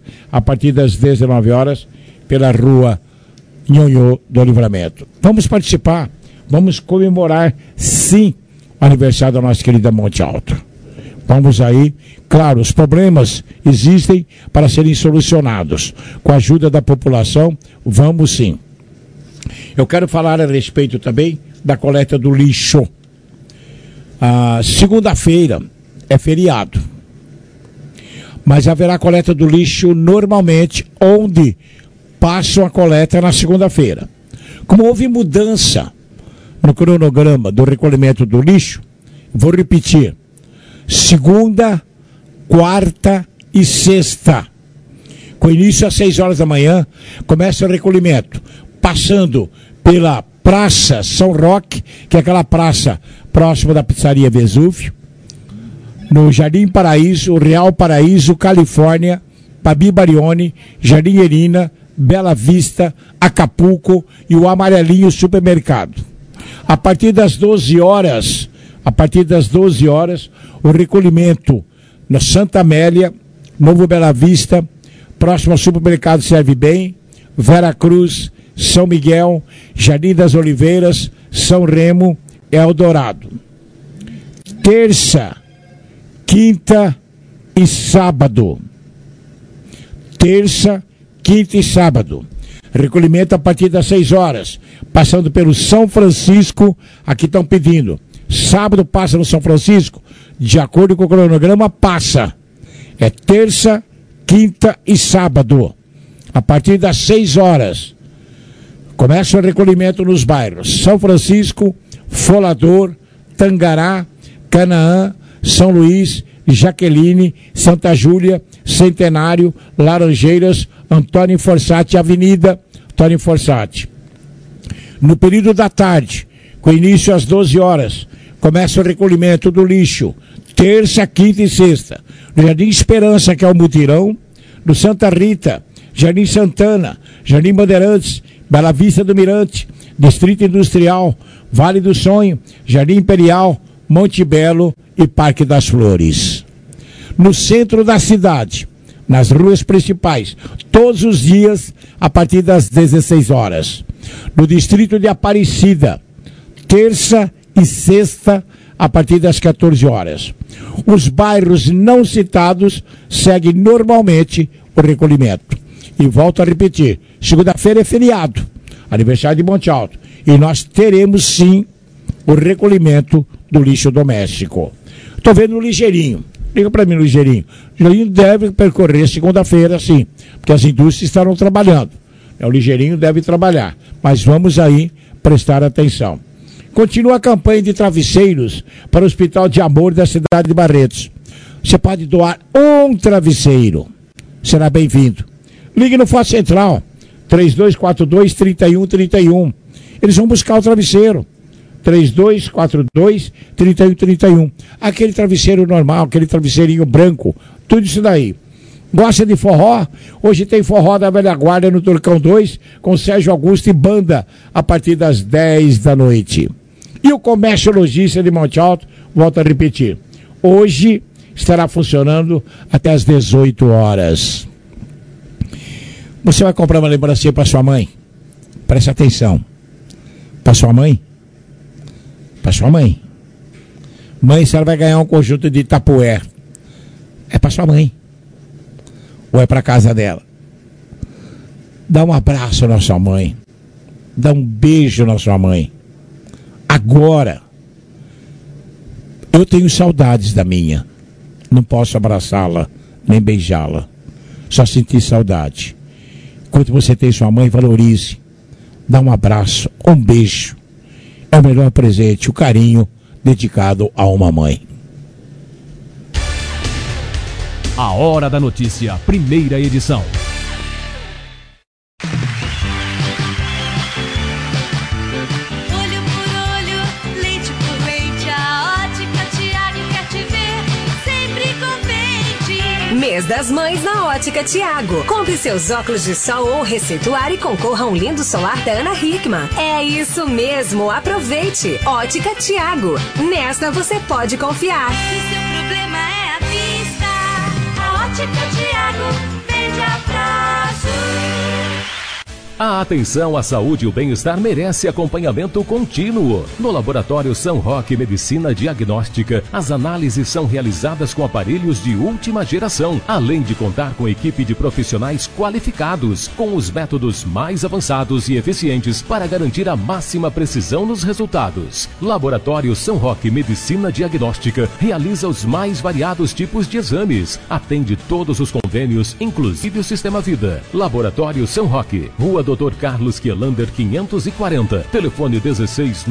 pela rua Nhonhô do Livramento. Vamos participar, vamos comemorar, sim, o aniversário da nossa querida Monte Alto. Vamos aí, claro, os problemas existem para serem solucionados. Com a ajuda da população, vamos sim. Eu quero falar a respeito também da coleta do lixo. Segunda-feira é feriado, mas haverá coleta do lixo normalmente, onde passam a coleta na segunda-feira. Como houve mudança no cronograma do recolhimento do lixo, vou repetir: segunda, quarta e sexta, com início às 6 horas da manhã, começa o recolhimento, passando pela Praça São Roque, que é aquela praça próxima da pizzaria Vesúvio, no Jardim Paraíso, Real Paraíso, Califórnia, Pabi Barione, Jardim Erina, Bela Vista, Acapulco e o Amarelinho Supermercado. A partir das 12 horas, o recolhimento na Santa Amélia, Novo Bela Vista, próximo ao Supermercado Serve Bem, Vera Cruz, São Miguel, Jardim das Oliveiras, São Remo, Eldorado. Terça, quinta e sábado. Recolhimento a partir das 6 horas, passando pelo São Francisco. Aqui estão pedindo. Sábado passa no São Francisco, de acordo com o cronograma, passa. É terça, quinta e sábado. A partir das 6 horas. Começa o recolhimento nos bairros São Francisco, Folador, Tangará, Canaã, São Luís, Jaqueline, Santa Júlia, Centenário, Laranjeiras, Antônio Forçati, Avenida Antônio Forçati. No período da tarde, com início às 12 horas, começa o recolhimento do lixo, terça, quinta e sexta, no Jardim Esperança, que é o mutirão, no Santa Rita, Jardim Santana, Jardim Bandeirantes, Bela Vista do Mirante, Distrito Industrial, Vale do Sonho, Jardim Imperial, Monte Belo e Parque das Flores. No centro da cidade, nas ruas principais, todos os dias, a partir das 16 horas. No distrito de Aparecida, terça e sexta, a partir das 14 horas. Os bairros não citados seguem normalmente o recolhimento. E volto a repetir, segunda-feira é feriado, aniversário de Monte Alto, e nós teremos sim o recolhimento do lixo doméstico. Estou vendo o Ligeirinho. Liga para mim, Ligeirinho. O Ligeirinho deve percorrer segunda-feira, sim, porque as indústrias estarão trabalhando. O Ligeirinho deve trabalhar, mas vamos aí prestar atenção. Continua a campanha de travesseiros para o Hospital de Amor da cidade de Barretos. Você pode doar um travesseiro. Será bem-vindo. Ligue no Fórum Central, 3242-3131. Eles vão buscar o travesseiro. 3242-3131. Aquele travesseiro normal, aquele travesseirinho branco, tudo isso daí. Gosta de forró? Hoje tem forró da Velha Guarda no Turcão 2, com Sérgio Augusto e banda, a partir das 10 da noite. E o Comércio Logística de Monte Alto, volto a repetir, hoje estará funcionando até as 18 horas. Você vai comprar uma lembrancinha para sua mãe? Preste atenção. Para sua mãe? Para sua mãe. Mãe, você vai ganhar um conjunto de tapué. É para sua mãe. Ou é para casa dela? Dá um abraço na sua mãe. Dá um beijo na sua mãe. Agora, eu tenho saudades da minha. Não posso abraçá-la, nem beijá-la. Só sentir saudade. Enquanto você tem sua mãe, valorize. Dá um abraço, um beijo. É o melhor presente, o carinho dedicado a uma mãe. A Hora da Notícia, primeira edição. Olho Mês das Mães na Ótica Tiago. Compre seus óculos de sol ou receituário e concorra a um lindo solar da Ana Hickman. É isso mesmo, aproveite. Ótica Tiago. Nesta você pode confiar. Se seu problema é a vista, a Ótica Tiago vende a prazo. A atenção à saúde e o bem-estar merece acompanhamento contínuo. No Laboratório São Roque Medicina Diagnóstica, as análises são realizadas com aparelhos de última geração, além de contar com equipe de profissionais qualificados, com os métodos mais avançados e eficientes para garantir a máxima precisão nos resultados. Laboratório São Roque Medicina Diagnóstica realiza os mais variados tipos de exames, atende todos os convênios, inclusive o Sistema Vida. Laboratório São Roque, Rua Dr. Carlos Quielander 540, telefone 16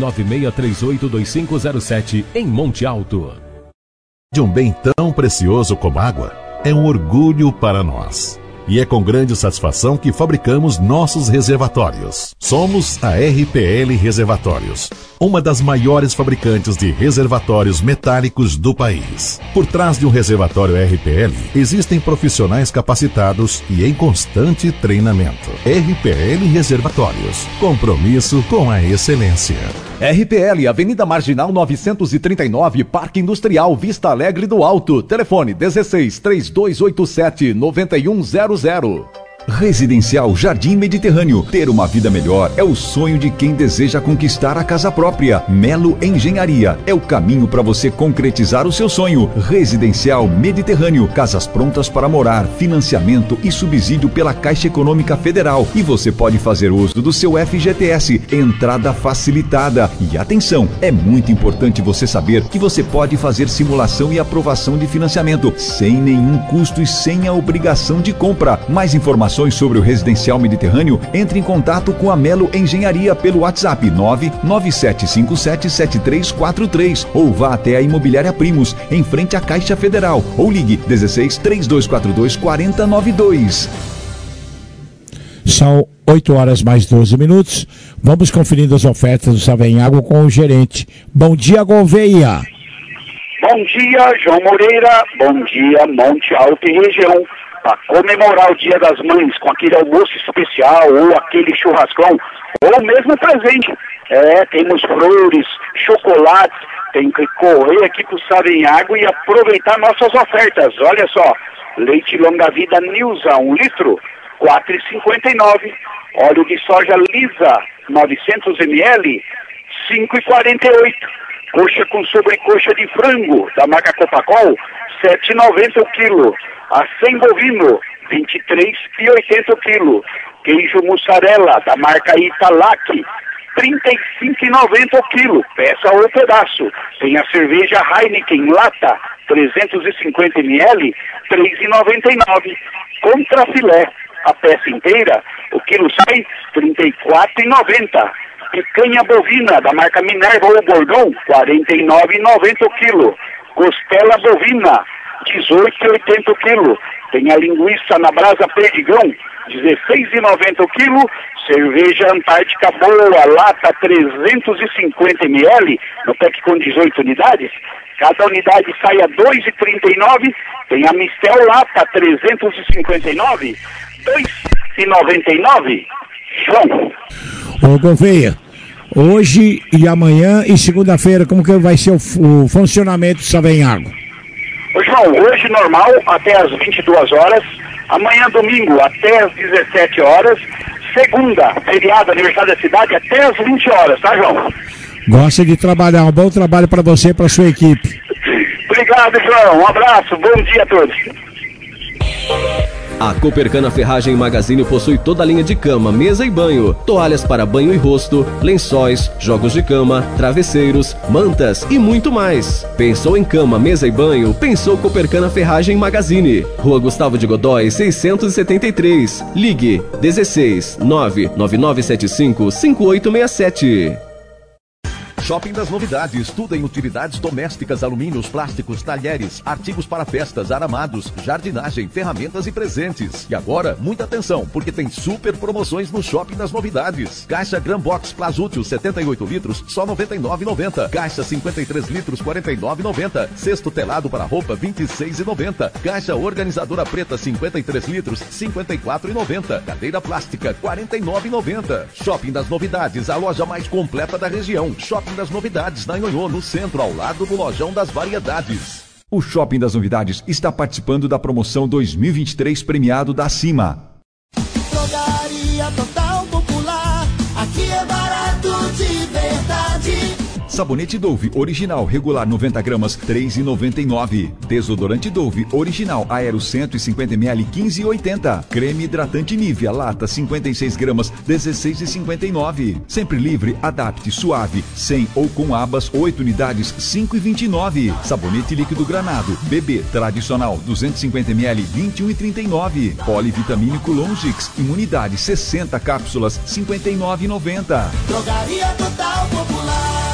996382507, em Monte Alto. De um bem tão precioso como água, é um orgulho para nós. E é com grande satisfação que fabricamos nossos reservatórios. Somos a RPL Reservatórios, uma das maiores fabricantes de reservatórios metálicos do país. Por trás de um reservatório RPL, existem profissionais capacitados e em constante treinamento. RPL Reservatórios, compromisso com a excelência. RPL, Avenida Marginal 939, Parque Industrial, Vista Alegre do Alto. Telefone 16 3287 9100. Residencial Jardim Mediterrâneo. Ter uma vida melhor é o sonho de quem deseja conquistar a casa própria. Melo Engenharia é o caminho para você concretizar o seu sonho. Residencial Mediterrâneo. Casas prontas para morar, financiamento e subsídio pela Caixa Econômica Federal. E você pode fazer uso do seu FGTS. Entrada facilitada. E atenção, é muito importante você saber que você pode fazer simulação e aprovação de financiamento sem nenhum custo e sem a obrigação de compra. Mais informações sobre o Residencial Mediterrâneo, entre em contato com a Melo Engenharia pelo WhatsApp 997577343 ou vá até a Imobiliária Primos, em frente à Caixa Federal, ou ligue 16 3242 4092. São 8 horas mais 12 minutos. Vamos conferindo as ofertas do Savenhago com o gerente. Bom dia, Gouveia. Bom dia, João Moreira. Bom dia, Monte Alto e região. Para comemorar o Dia das Mães com aquele almoço especial ou aquele churrascão ou mesmo presente. Temos flores, chocolates, tem que correr aqui pro Savenhago e aproveitar nossas ofertas. Olha só, leite longa vida Nilza, 1 litro, R$ 4,59. Óleo de soja lisa, 900 ml, R$ 5,48. Coxa com sobrecoxa de frango, da marca Copacol, R$ 7,90 o quilo. Acém bovino, R$ 23,80 o quilo. Queijo mussarela, da marca Italac, R$ 35,90 o quilo. Peça ou pedaço. Tem a cerveja Heineken lata, 350 ml, R$ 3,99. Contra filé, a peça inteira, o quilo sai R$ 34,90. Picanha bovina, da marca Minerva ou Bordão, R$ 49,90 o quilo. Costela bovina, R$ 18,80 o quilo. Tem a linguiça na brasa Perdigão, R$ 16,90 o quilo. Cerveja Antártica Boa, lata 350 ml, no pack com 18 unidades. Cada unidade sai a R$ 2,39. Tem a Mistel lata 359, R$ 2,99. João. Ô Gouveia, hoje e amanhã e segunda-feira, como que vai ser o funcionamento do Savenhago? Ô João, hoje normal até as 22 horas, amanhã domingo até as 17 horas, segunda, feriado, aniversário da cidade, até as 20 horas, tá, João? Gosta de trabalhar, um bom trabalho para você e para sua equipe. Obrigado, João, um abraço, bom dia a todos. A Copercana Ferragem Magazine possui toda a linha de cama, mesa e banho, toalhas para banho e rosto, lençóis, jogos de cama, travesseiros, mantas e muito mais. Pensou em cama, mesa e banho? Pensou Copercana Ferragem Magazine. Rua Gustavo de Godói, 673. Ligue 16 99975 5867. Shopping das Novidades, tudo em utilidades domésticas, alumínios, plásticos, talheres, artigos para festas, aramados, jardinagem, ferramentas e presentes. E agora, muita atenção, porque tem super promoções no Shopping das Novidades. Caixa Gran Box Plasútil 78 litros, só R$ 99,90. Caixa 53 litros, R$ 49,90. Cesto telado para roupa, R$ 26,90. Caixa organizadora preta 53 litros, R$ 54,90. Cadeira plástica, R$ 49,90. Shopping das Novidades, a loja mais completa da região. Shopping das Novidades, na Nhonhô, no centro, ao lado do Lojão das Variedades. O Shopping das Novidades está participando da promoção 2023 premiado da CIMA. Drogaria Total Popular, aqui é barato de verdade. Sabonete Dove original regular 90 gramas, R$ 3,99. Desodorante Dove original Aero 150 ml, R$ 15,80. Creme hidratante Nivea lata 56 gramas, R$ 16,59. Sempre livre, adapte, suave, sem ou com abas, 8 unidades, R$ 5,29. Sabonete líquido Granado bebê tradicional 250 ml, R$ 21,39. Polivitamínico Longix imunidade 60 cápsulas, R$ 59,90. Drogaria Total Popular.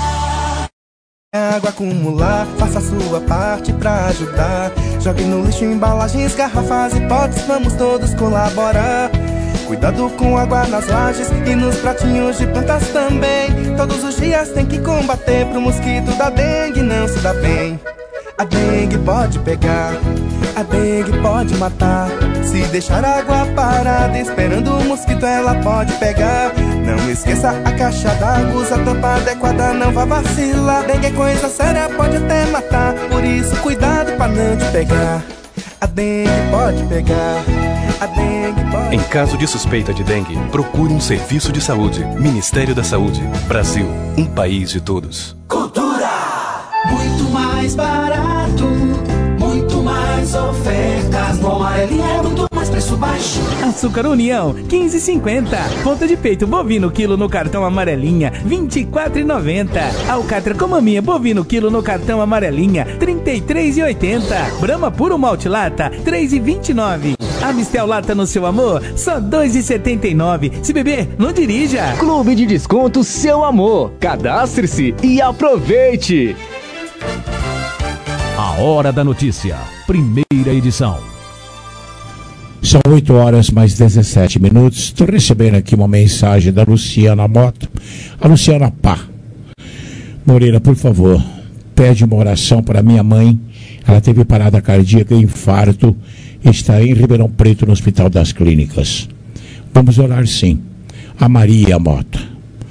Água acumular, faça a sua parte pra ajudar. Jogue no lixo embalagens, garrafas e potes, vamos todos colaborar. Cuidado com água nas lajes e nos pratinhos de plantas também. Todos os dias tem que combater pro mosquito da dengue não se dá bem. A dengue pode pegar, a dengue pode matar. Se deixar a água parada esperando o mosquito ela pode pegar. Não esqueça a caixa d'água, usa a tampa adequada, não vá vacilar. Dengue é coisa séria, pode até matar, por isso cuidado pra não te pegar. A dengue pode pegar, a dengue pode... Em caso de suspeita de dengue, procure um serviço de saúde. Ministério da Saúde. Brasil, um país de todos. Cultura! Muito mais barato, muito mais ofertas. No Amarelinha é muito mais preço baixo. Açúcar União, 15,50. Ponta de peito bovino quilo no cartão Amarelinha, 24,90. Alcatra com maminha bovino quilo no cartão Amarelinha, 33,80. Brahma puro malte lata, 3,29. Amistel lata no seu amor, só 2,79. Se beber, não dirija. Clube de Desconto Seu Amor. Cadastre-se e aproveite. A Hora da Notícia, primeira edição. São 8 horas mais 17 minutos. Estou recebendo aqui uma mensagem da Luciana Mota. A Luciana Pá. Moreira, por favor, pede uma oração para minha mãe. Ela teve parada cardíaca e infarto. Está em Ribeirão Preto, no Hospital das Clínicas. Vamos orar sim. A Maria Mota.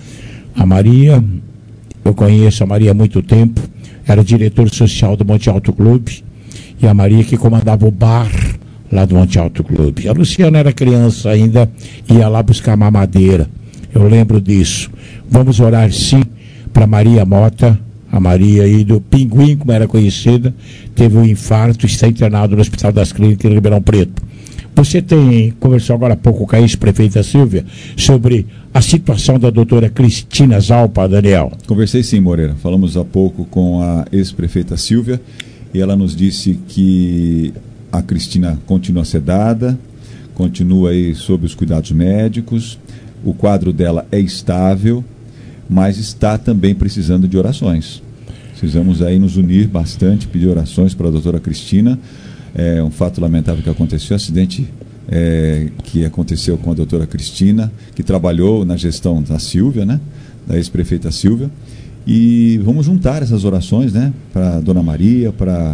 A Maria, eu conheço a Maria há muito tempo. Era diretor social do Monte Alto Clube. E a Maria que comandava o bar lá do Monte Alto Clube. A Luciana era criança ainda, ia lá buscar mamadeira. Eu lembro disso. Vamos orar sim para Maria Mota. A Maria aí do Pinguim, como era conhecida, teve um infarto, está internado no Hospital das Clínicas em Ribeirão Preto. Você conversou agora há pouco com a ex-prefeita Silvia sobre a situação da doutora Cristina Zalpa, Daniel. Conversei sim, Moreira. Falamos há pouco com a ex-prefeita Silvia e ela nos disse que a Cristina continua sedada, continua aí sob os cuidados médicos, o quadro dela é estável, mas está também precisando de orações. Precisamos aí nos unir bastante, pedir orações para a doutora Cristina. É um fato lamentável que aconteceu, acidente que aconteceu com a doutora Cristina, que trabalhou na gestão da Silvia, né? Da ex-prefeita Silvia. E vamos juntar essas orações, né? Para a Dona Maria, para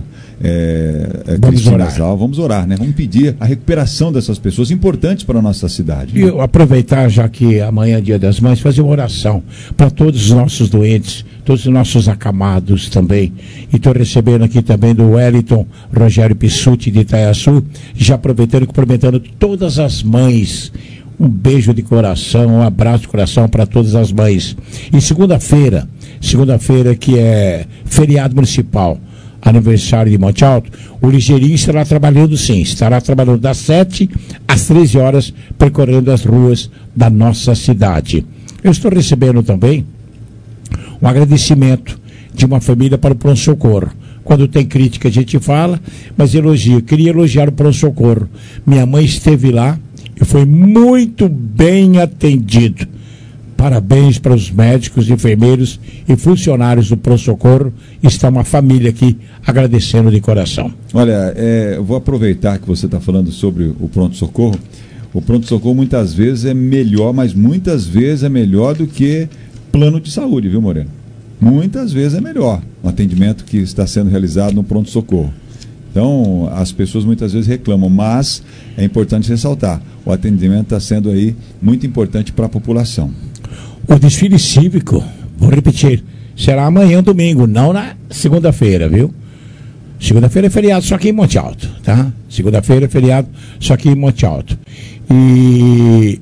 Cristina Zalpa. Vamos orar, né? Vamos pedir a recuperação dessas pessoas importantes para a nossa cidade. E aproveitar, já que amanhã é Dia das Mães, fazer uma oração para todos os nossos doentes, todos os nossos acamados também. E estou recebendo aqui também do Wellington Rogério Pissuti de Itaiaçu, já aproveitando e cumprimentando todas as mães. Um beijo de coração, um abraço de coração para todas as mães. E segunda-feira que é feriado municipal, aniversário de Monte Alto, o Ligeirinho estará trabalhando sim, estará trabalhando das 7 às 13 horas, percorrendo as ruas da nossa cidade. Eu estou recebendo também um agradecimento de uma família para o pronto-socorro. Quando tem crítica a gente fala, mas elogia. Queria elogiar o pronto-socorro. Minha mãe esteve lá e foi muito bem atendido. Parabéns para os médicos, enfermeiros e funcionários do pronto-socorro. Está uma família aqui agradecendo de coração. Olha, eu vou aproveitar que você está falando sobre o pronto-socorro. O pronto-socorro muitas vezes é melhor, mas muitas vezes é melhor do que plano de saúde, viu, Moreno? Muitas vezes é melhor o atendimento que está sendo realizado no pronto-socorro. Então, as pessoas muitas vezes reclamam, mas é importante ressaltar, o atendimento está sendo aí muito importante para a população. O desfile cívico, vou repetir, será amanhã, domingo, não na segunda-feira, viu? Segunda-feira é feriado, só aqui em Monte Alto, tá? Segunda-feira é feriado, só aqui em Monte Alto. E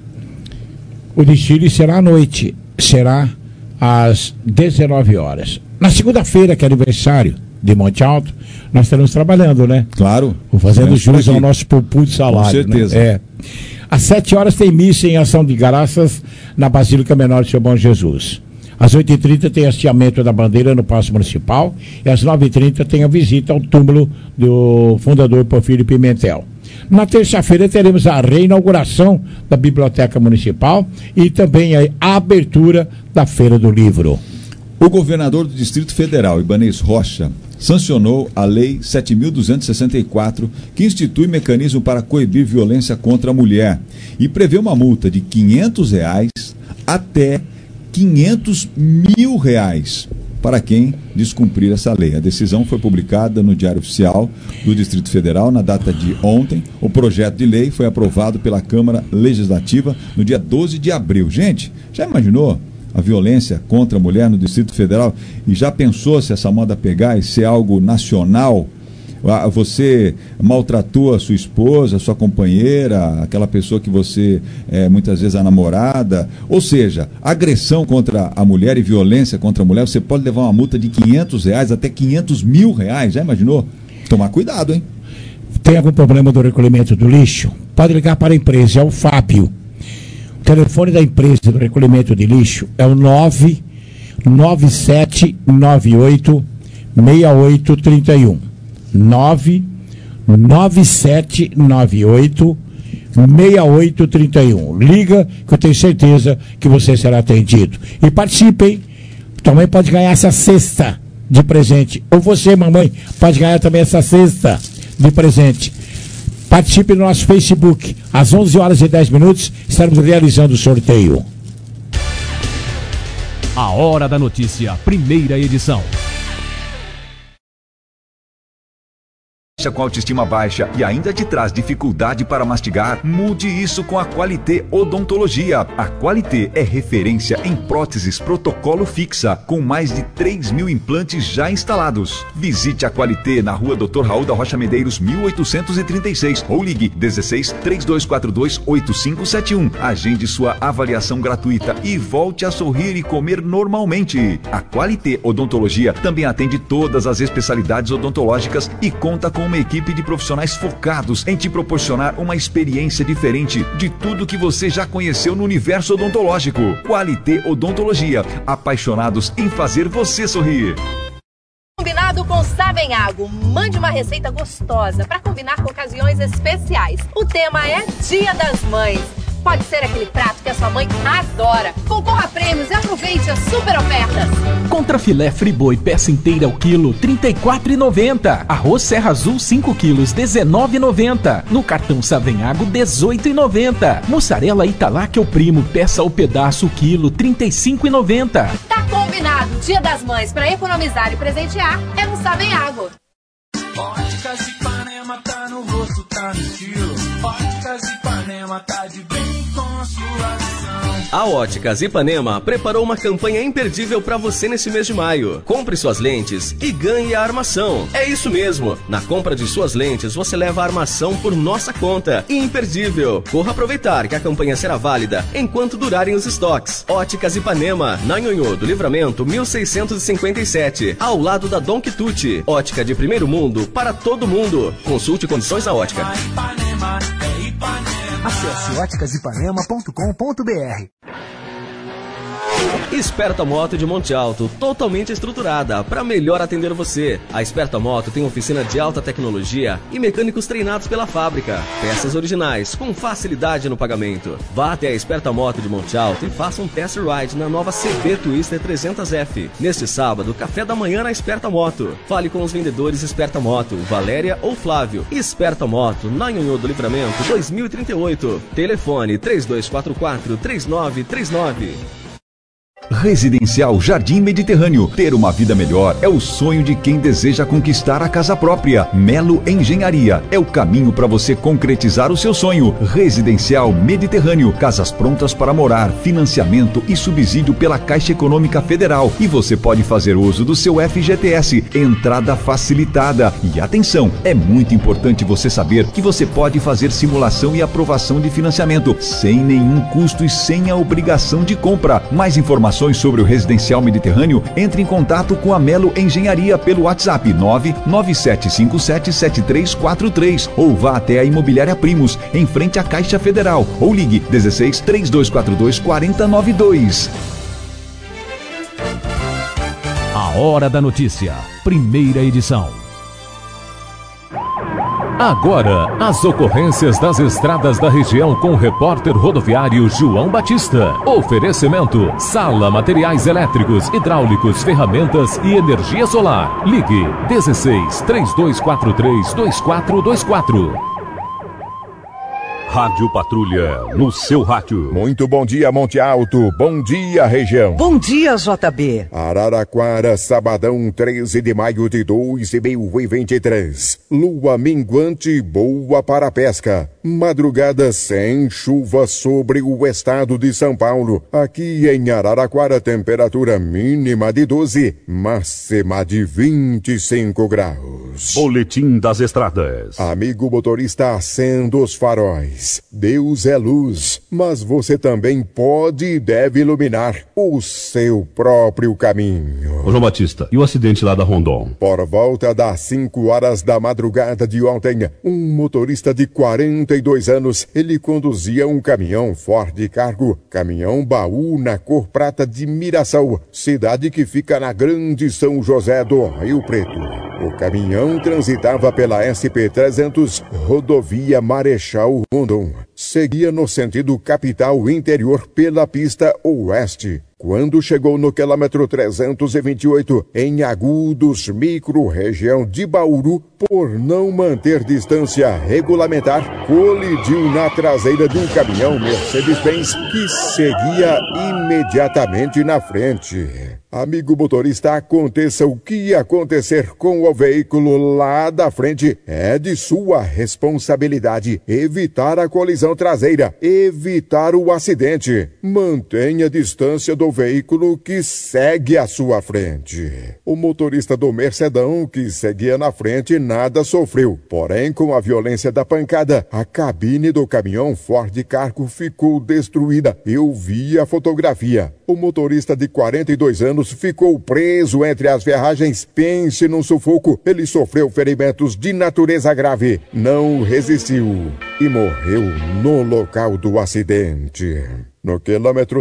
o desfile será à noite, será às 19 horas. Na segunda-feira, que é aniversário de Monte Alto, nós estaremos trabalhando, né? Claro. Fazendo jus ao nosso pupu de salário. Com certeza. Né? Às 7 horas tem missa em ação de graças na Basílica Menor de Seu Bom Jesus. Às 8h30 tem hasteamento da bandeira no Paço Municipal e às 9h30 tem a visita ao túmulo do fundador Porfírio Pimentel. Na terça-feira teremos a reinauguração da Biblioteca Municipal e também a abertura da Feira do Livro. O governador do Distrito Federal, Ibanez Rocha, sancionou a Lei 7.264, que institui mecanismo para coibir violência contra a mulher e prevê uma multa de R$500 até R$500 mil para quem descumprir essa lei. A decisão foi publicada no Diário Oficial do Distrito Federal na data de ontem. O projeto de lei foi aprovado pela Câmara Legislativa no dia 12 de abril. Gente, já imaginou a violência contra a mulher no Distrito Federal? E já pensou se essa moda pegar e ser algo nacional? Você maltratou a sua esposa, a sua companheira, aquela pessoa que você muitas vezes a namorada, ou seja, agressão contra a mulher e violência contra a mulher, você pode levar uma multa de R$500 até R$500 mil, já imaginou? Tomar cuidado, hein? Tem algum problema do recolhimento do lixo? Pode ligar para a empresa, é o Fábio. O telefone da empresa do recolhimento de lixo é o 99798-6831. 99798-6831. Liga que eu tenho certeza que você será atendido. E participem, também pode ganhar essa cesta de presente. Ou você, mamãe, pode ganhar também essa cesta de presente. Participe no nosso Facebook. Às 11h10 estaremos realizando o sorteio. A Hora da Notícia, primeira edição. Com autoestima baixa e ainda te traz dificuldade para mastigar, mude isso com a Qualité Odontologia. A Qualité é referência em próteses protocolo fixa, com mais de 3.000 implantes já instalados. Visite a Qualité na rua Dr. Raul da Rocha Medeiros, 1836, ou ligue 16-3242-8571. Agende sua avaliação gratuita e volte a sorrir e comer normalmente. A Qualité Odontologia também atende todas as especialidades odontológicas e conta com uma equipe de profissionais focados em te proporcionar uma experiência diferente de tudo que você já conheceu no universo odontológico. Qualité Odontologia, apaixonados em fazer você sorrir. Combinado com Savenhago. Mande uma receita gostosa para combinar com ocasiões especiais. O tema é Dia das Mães. Pode ser aquele prato que a sua mãe adora. Concorra a prêmios e aproveite as super ofertas. Contrafilé Friboi peça inteira ao quilo, R$ 34,90. Arroz Serra Azul 5 quilos, R$ 19,90. No cartão Savenhago, R$ 18,90. Mussarela Italac ou Primo peça ao pedaço quilo, R$ 35,90. Tá combinado. Dia das Mães para economizar e presentear é no Savenhago. Óticas Ipanema tá no rosto, tá no estilo. Óticas Ipanema tá de bem com a sua visão. A Óticas Ipanema preparou uma campanha imperdível para você nesse mês de maio. Compre suas lentes e ganhe a armação. É isso mesmo. Na compra de suas lentes, você leva a armação por nossa conta. Imperdível. Corra aproveitar que a campanha será válida enquanto durarem os estoques. Óticas Ipanema, na Nhonhô do Livramento, 1657, ao lado da Dom Quitute. Ótica de primeiro mundo para todo mundo. Consulte condições na ótica. Acesse óticasipanema.com.br. Esperta Moto de Monte Alto, totalmente estruturada para melhor atender você. A Esperta Moto tem oficina de alta tecnologia e mecânicos treinados pela fábrica. Peças originais, com facilidade no pagamento. Vá até a Esperta Moto de Monte Alto e faça um test ride na nova CB Twister 300F. Neste sábado, café da manhã na Esperta Moto. Fale com os vendedores Esperta Moto, Valéria ou Flávio. Esperta Moto, na Nhonhô do Livramento 2038. Telefone 3244-3939. Residencial Jardim Mediterrâneo. Ter uma vida melhor é o sonho de quem deseja conquistar a casa própria. Melo Engenharia é o caminho para você concretizar o seu sonho. Residencial Mediterrâneo. Casas prontas para morar, financiamento e subsídio pela Caixa Econômica Federal. E você pode fazer uso do seu FGTS. Entrada facilitada. E atenção, é muito importante você saber que você pode fazer simulação e aprovação de financiamento sem nenhum custo e sem a obrigação de compra. Mais informações sobre o Residencial Mediterrâneo, entre em contato com a Melo Engenharia pelo WhatsApp 997577343 ou vá até a Imobiliária Primos, em frente à Caixa Federal, ou ligue 16 3242 4092. A Hora da Notícia, primeira edição. Agora, as ocorrências das estradas da região com o repórter rodoviário João Batista. Oferecimento: Sala Materiais Elétricos, Hidráulicos, Ferramentas e Energia Solar. Ligue 16 3243 2424. Rádio Patrulha, no seu rádio. Muito bom dia, Monte Alto. Bom dia, região. Bom dia, JB. Araraquara, sabadão, 13 de maio de 2023. Lua minguante, boa para a pesca. Madrugada sem chuva sobre o estado de São Paulo. Aqui em Araraquara, temperatura mínima de 12, máxima de 25 graus. Boletim das estradas. Amigo motorista, acenda os faróis. Deus é luz, mas você também pode e deve iluminar o seu próprio caminho. Ô João Batista, e o acidente lá da Rondon? Por volta das 5 horas da madrugada de ontem, um motorista de 42 anos, ele conduzia um caminhão Ford Cargo, caminhão baú na cor prata de Mirassol, cidade que fica na Grande São José do Rio Preto. O caminhão transitava pela SP-300, rodovia Marechal Rondon. Seguia no sentido capital interior pela pista oeste. Quando chegou no quilômetro 328, em Agudos, micro-região de Bauru, por não manter distância regulamentar, colidiu na traseira de um caminhão Mercedes-Benz que seguia imediatamente na frente. Amigo motorista, aconteça o que acontecer com o veículo lá da frente, é de sua responsabilidade evitar a colisão traseira, evitar o acidente. Mantenha distância do veículo que segue à sua frente. O motorista do Mercedão, que seguia na frente, nada sofreu. Porém, com a violência da pancada, a cabine do caminhão Ford Cargo ficou destruída. Eu vi a fotografia. O motorista de 42 anos ficou preso entre as ferragens. Pense num sufoco. Ele sofreu ferimentos de natureza grave. Não resistiu e morreu no local do acidente. No quilômetro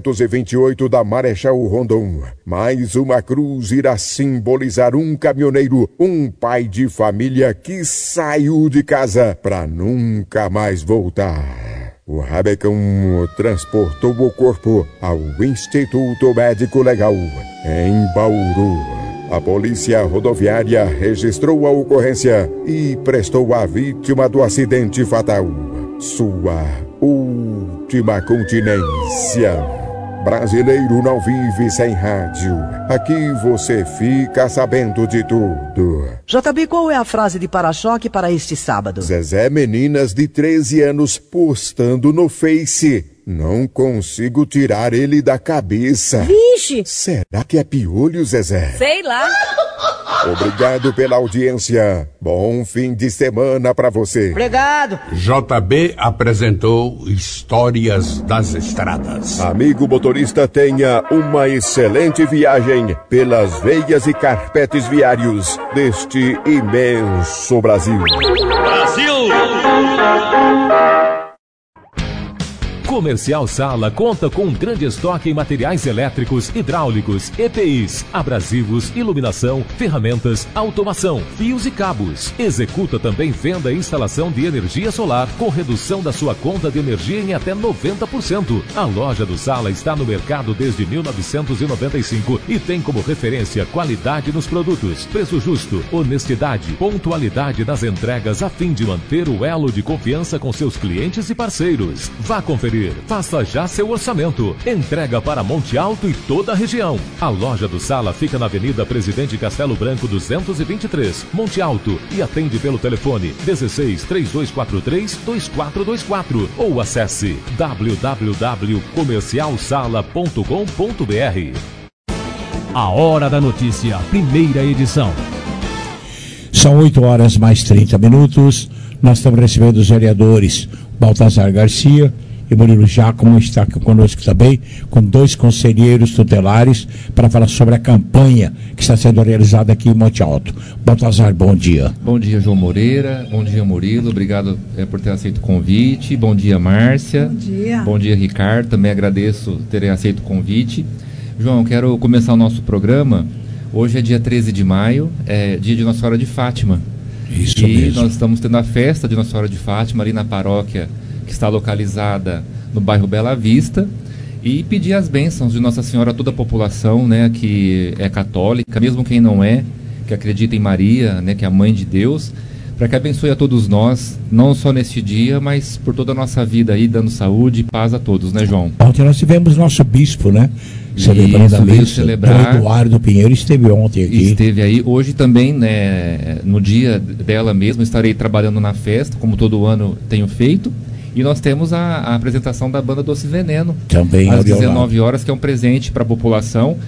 328 da Marechal Rondon, mais uma cruz irá simbolizar um caminhoneiro, um pai de família que saiu de casa para nunca mais voltar. O Rabecão transportou o corpo ao Instituto Médico Legal, em Bauru. A polícia rodoviária registrou a ocorrência e prestou à vítima do acidente fatal sua última continência. Brasileiro não vive sem rádio. Aqui você fica sabendo de tudo. JB, qual é a frase de para-choque para este sábado? Zezé Meninas, de 13 anos, postando no Face. Não consigo tirar ele da cabeça. Vixe! Será que é piolho, Zezé? Sei lá. Obrigado pela audiência. Bom fim de semana pra você. Obrigado. JB apresentou Histórias das Estradas. Amigo motorista, tenha uma excelente viagem pelas veias e carpetes viários deste imenso Brasil. Brasil! Comercial Sala conta com um grande estoque em materiais elétricos, hidráulicos, EPIs, abrasivos, iluminação, ferramentas, automação, fios e cabos. Executa também venda e instalação de energia solar com redução da sua conta de energia em até 90%. A loja do Sala está no mercado desde 1995 e tem como referência qualidade nos produtos, preço justo, honestidade, pontualidade nas entregas a fim de manter o elo de confiança com seus clientes e parceiros. Vá conferir. Faça já seu orçamento. Entrega para Monte Alto e toda a região. A loja do Sala fica na Avenida Presidente Castelo Branco 223, Monte Alto, e atende pelo telefone 16 3243 2424 ou acesse www.comercialsala.com.br. A Hora da Notícia, primeira edição. São 8h mais 30. Nós estamos recebendo os vereadores Baltazar Garcia e Murilo Giacomo, está aqui conosco também, com 2 conselheiros tutelares, para falar sobre a campanha que está sendo realizada aqui em Monte Alto. Baltazar, bom dia. Bom dia, João Moreira. Bom dia, Murilo. Obrigado por ter aceito o convite. Bom dia, Márcia. Bom dia. Bom dia, Ricardo. Também agradeço terem aceito o convite. João, quero começar o nosso programa. Hoje é dia 13 de maio, é dia de Nossa Senhora de Fátima. Isso e mesmo. Nós estamos tendo a festa de Nossa Senhora de Fátima ali na paróquia que está localizada no bairro Bela Vista, e pedir as bênçãos de Nossa Senhora a toda a população, né, que é católica, mesmo quem não é, que acredita em Maria, né, que é a Mãe de Deus, para que abençoe a todos nós, não só neste dia, mas por toda a nossa vida aí, dando saúde e paz a todos, né, João? Ontem nós tivemos nosso bispo, né? Celebrando a missa. Celebrar. O Eduardo Pinheiro esteve ontem aqui. Esteve aí. Hoje também, né, no dia dela mesmo, estarei trabalhando na festa, como todo ano tenho feito. E nós temos a apresentação da banda Doce Veneno. Também às 19 horas, que é um presente para a população.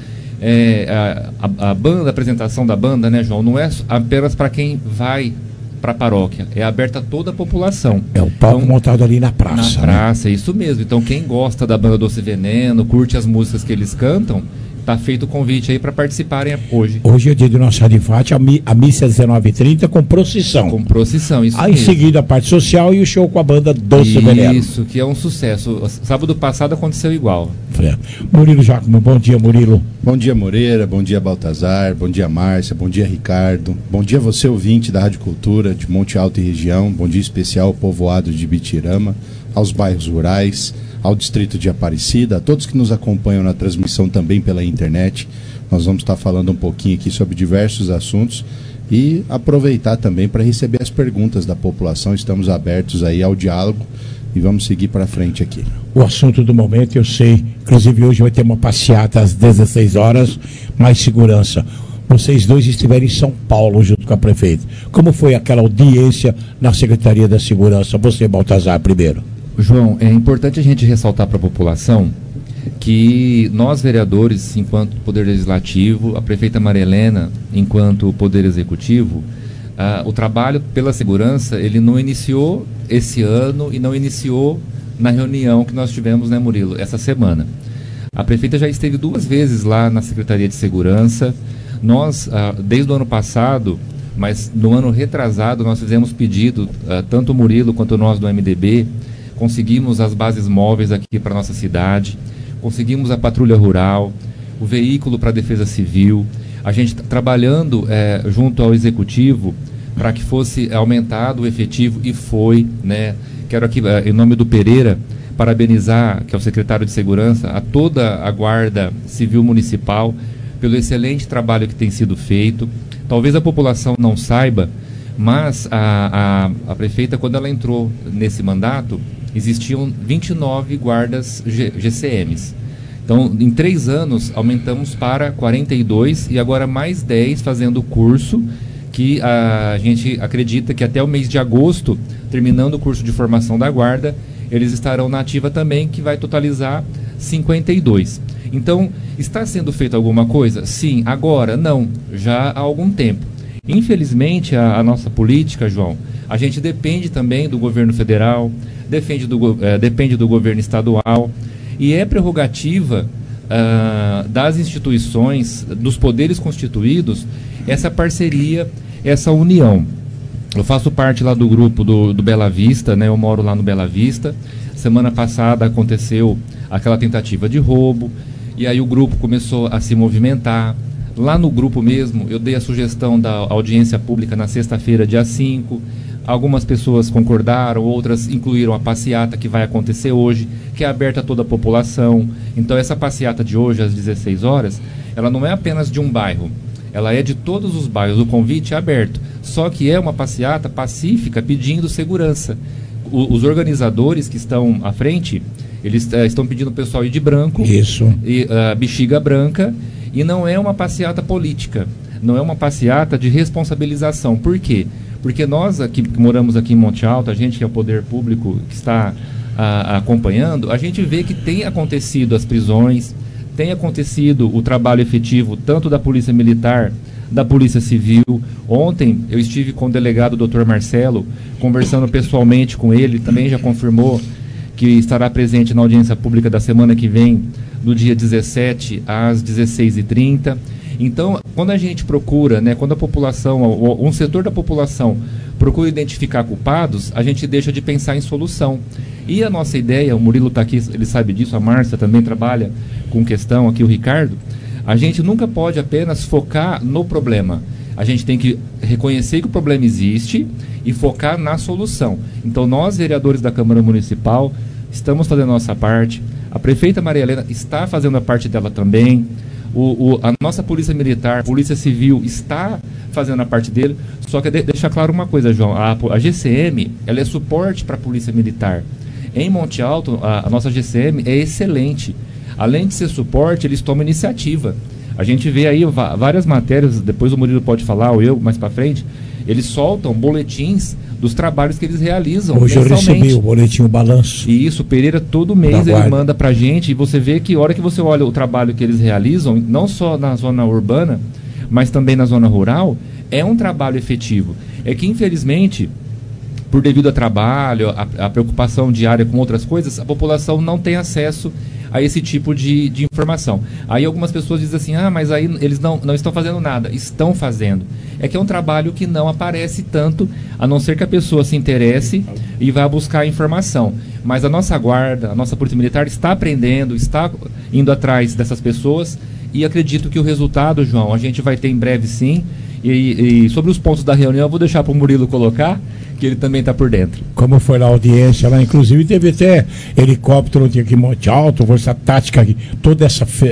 A apresentação da banda, né, João, não é apenas para quem vai para a paróquia, é aberta a toda a população. É o palco montado ali na praça. Na praça, é isso mesmo. Então quem gosta da banda Doce Veneno, curte as músicas que eles cantam, está feito o convite aí para participarem hoje. Hoje é dia de Nossa Senhora de Fátima, a missa é 19h30 com procissão. Com procissão, isso aí mesmo. Em seguida a parte social e o show com a banda Doce Veneno. Isso, que é um sucesso. Sábado passado aconteceu igual. Murilo Giacomo, bom dia, Murilo. Bom dia, Moreira, bom dia, Baltazar, bom dia, Márcia, bom dia, Ricardo. Bom dia você, ouvinte da Rádio Cultura de Monte Alto e região. Bom dia especial ao povoado de Bitirama, aos bairros rurais, ao distrito de Aparecida, a todos que nos acompanham na transmissão também pela internet. Nós vamos estar falando um pouquinho aqui sobre diversos assuntos e aproveitar também para receber as perguntas da população. Estamos abertos aí ao diálogo e vamos seguir para frente aqui. O assunto do momento, eu sei, inclusive hoje vai ter uma passeata às 16 horas, mais segurança. Vocês dois estiveram em São Paulo junto com a prefeita. Como foi aquela audiência na Secretaria da Segurança? Você, Baltazar, primeiro. João, é importante a gente ressaltar para a população que nós, vereadores, enquanto Poder Legislativo, a prefeita Maria Helena, enquanto Poder Executivo, o trabalho pela segurança, ele não iniciou esse ano e não iniciou na reunião que nós tivemos, né, Murilo, essa semana. A prefeita já esteve 2 vezes lá na Secretaria de Segurança. Nós, desde o ano passado, mas no ano retrasado, nós fizemos pedido, tanto o Murilo quanto nós do MDB, conseguimos as bases móveis aqui para nossa cidade, conseguimos a patrulha rural, o veículo para a defesa civil, a gente está trabalhando junto ao executivo para que fosse aumentado o efetivo, e foi, né? Quero aqui, em nome do Pereira, parabenizar, que é o secretário de Segurança, a toda a Guarda Civil Municipal pelo excelente trabalho que tem sido feito. Talvez a população não saiba, mas a prefeita, quando ela entrou nesse mandato, existiam 29 guardas GCMs. Então, em 3 anos, aumentamos para 42 e agora mais 10 fazendo o curso, que a gente acredita que até o mês de agosto, terminando o curso de formação da guarda, eles estarão na ativa também, que vai totalizar 52. Então, está sendo feito alguma coisa? Sim. Agora? Não. Já há algum tempo. Infelizmente, a nossa política, João, a gente depende também do governo federal, depende do governo estadual, e é prerrogativa das instituições, dos poderes constituídos, essa parceria, essa união. Eu faço parte lá do grupo do Bela Vista, né? Eu moro lá no Bela Vista. Semana passada aconteceu aquela tentativa de roubo, e aí o grupo começou a se movimentar. Lá no grupo mesmo, eu dei a sugestão da audiência pública na sexta-feira, dia 5. Algumas pessoas concordaram, outras incluíram a passeata que vai acontecer hoje, que é aberta a toda a população. Então essa passeata de hoje, às 16 horas, ela não é apenas de um bairro, ela é de todos os bairros, o convite é aberto. Só que é uma passeata pacífica pedindo segurança. Os organizadores que estão à frente, eles estão pedindo o pessoal ir de branco, e bexiga branca, e não é uma passeata política, não é uma passeata de responsabilização. Por quê? Porque nós aqui, que moramos aqui em Monte Alto, a gente que é o poder público que está acompanhando, a gente vê que tem acontecido as prisões, tem acontecido o trabalho efetivo tanto da Polícia Militar, da Polícia Civil. Ontem eu estive com o delegado Dr. Marcelo, conversando pessoalmente com ele, também já confirmou que estará presente na audiência pública da semana que vem, do dia 17 às 16h30. Então, quando a gente procura, quando a população, um setor da população procura identificar culpados, a gente deixa de pensar em solução. E a nossa ideia, o Murilo está aqui, ele sabe disso, a Márcia também trabalha com questão, aqui o Ricardo, a gente nunca pode apenas focar no problema. A gente tem que reconhecer que o problema existe e focar na solução. Então, nós, vereadores da Câmara Municipal, estamos fazendo a nossa parte, a prefeita Maria Helena está fazendo a parte dela também, a nossa Polícia Militar, Polícia Civil está fazendo a parte dele. Só que deixar claro uma coisa, João, a GCM, ela é suporte para a Polícia Militar. Em Monte Alto, a nossa GCM é excelente. Além de ser suporte, eles tomam iniciativa. A gente vê aí várias matérias, depois o Murilo pode falar, ou eu, mais para frente, eles soltam boletins dos trabalhos que eles realizam. Hoje eu recebi o boletim, o balanço. E isso, o Pereira todo mês ele manda pra gente, e você vê que a hora que você olha o trabalho que eles realizam, não só na zona urbana, mas também na zona rural, é um trabalho efetivo. É que, infelizmente, por devido a trabalho, a preocupação diária com outras coisas, a população não tem acesso a esse tipo de informação. Aí algumas pessoas dizem assim, mas aí eles não estão fazendo nada. Estão fazendo. É que é um trabalho que não aparece tanto, a não ser que a pessoa se interesse e vá buscar informação. Mas a nossa guarda, a nossa Polícia Militar está aprendendo, está indo atrás dessas pessoas, e acredito que o resultado, João, a gente vai ter em breve sim. E sobre os pontos da reunião, eu vou deixar para o Murilo colocar, que ele também está por dentro. Como foi lá a audiência lá, inclusive teve até helicóptero aqui em Monte Alto, força tática aqui, toda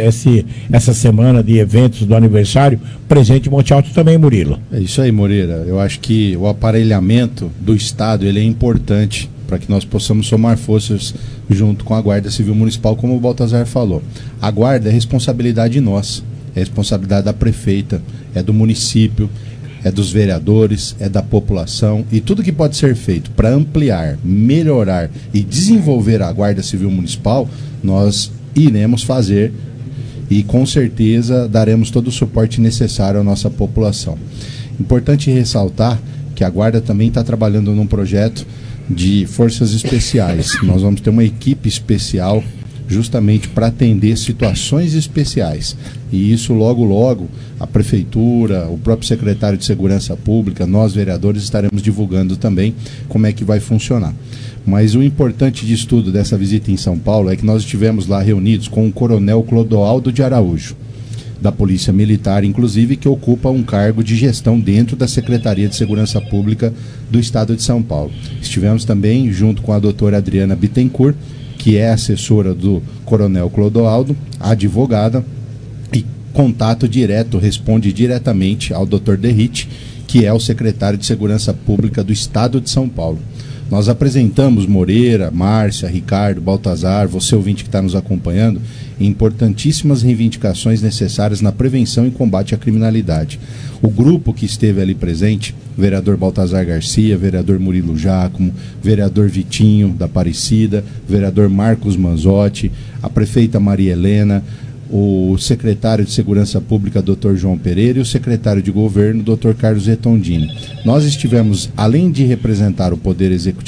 essa semana de eventos do aniversário, presente em Monte Alto também, Murilo. É isso aí, Moreira. Eu acho que o aparelhamento do Estado, ele é importante para que nós possamos somar forças junto com a Guarda Civil Municipal, como o Baltazar falou. A guarda é responsabilidade nossa, é responsabilidade da prefeita, é do município, é dos vereadores, é da população, e tudo que pode ser feito para ampliar, melhorar e desenvolver a Guarda Civil Municipal, nós iremos fazer e com certeza daremos todo o suporte necessário à nossa população. Importante ressaltar que a Guarda também está trabalhando num projeto de forças especiais. Nós vamos ter uma equipe especial justamente para atender situações especiais. E isso logo a prefeitura, o próprio secretário de Segurança Pública, nós vereadores estaremos divulgando também como é que vai funcionar. Mas o importante de estudo dessa visita em São Paulo é que nós estivemos lá reunidos com o coronel Clodoaldo de Araújo, da Polícia Militar, inclusive, que ocupa um cargo de gestão dentro da Secretaria de Segurança Pública do Estado de São Paulo. Estivemos também junto com a doutora Adriana Bittencourt, que é assessora do coronel Clodoaldo, advogada, e contato direto, responde diretamente ao Dr. Derrite, que é o secretário de Segurança Pública do Estado de São Paulo. Nós apresentamos, Moreira, Márcia, Ricardo, Baltazar, você ouvinte que está nos acompanhando, importantíssimas reivindicações necessárias na prevenção e combate à criminalidade. O grupo que esteve ali presente, vereador Baltazar Garcia, vereador Murilo Giacomo, vereador Vitinho da Aparecida, vereador Marcos Manzotti, a prefeita Maria Helena, o secretário de Segurança Pública, Dr. João Pereira, e o secretário de Governo, Dr. Carlos Retondini. Nós estivemos, além de representar o Poder Executivo,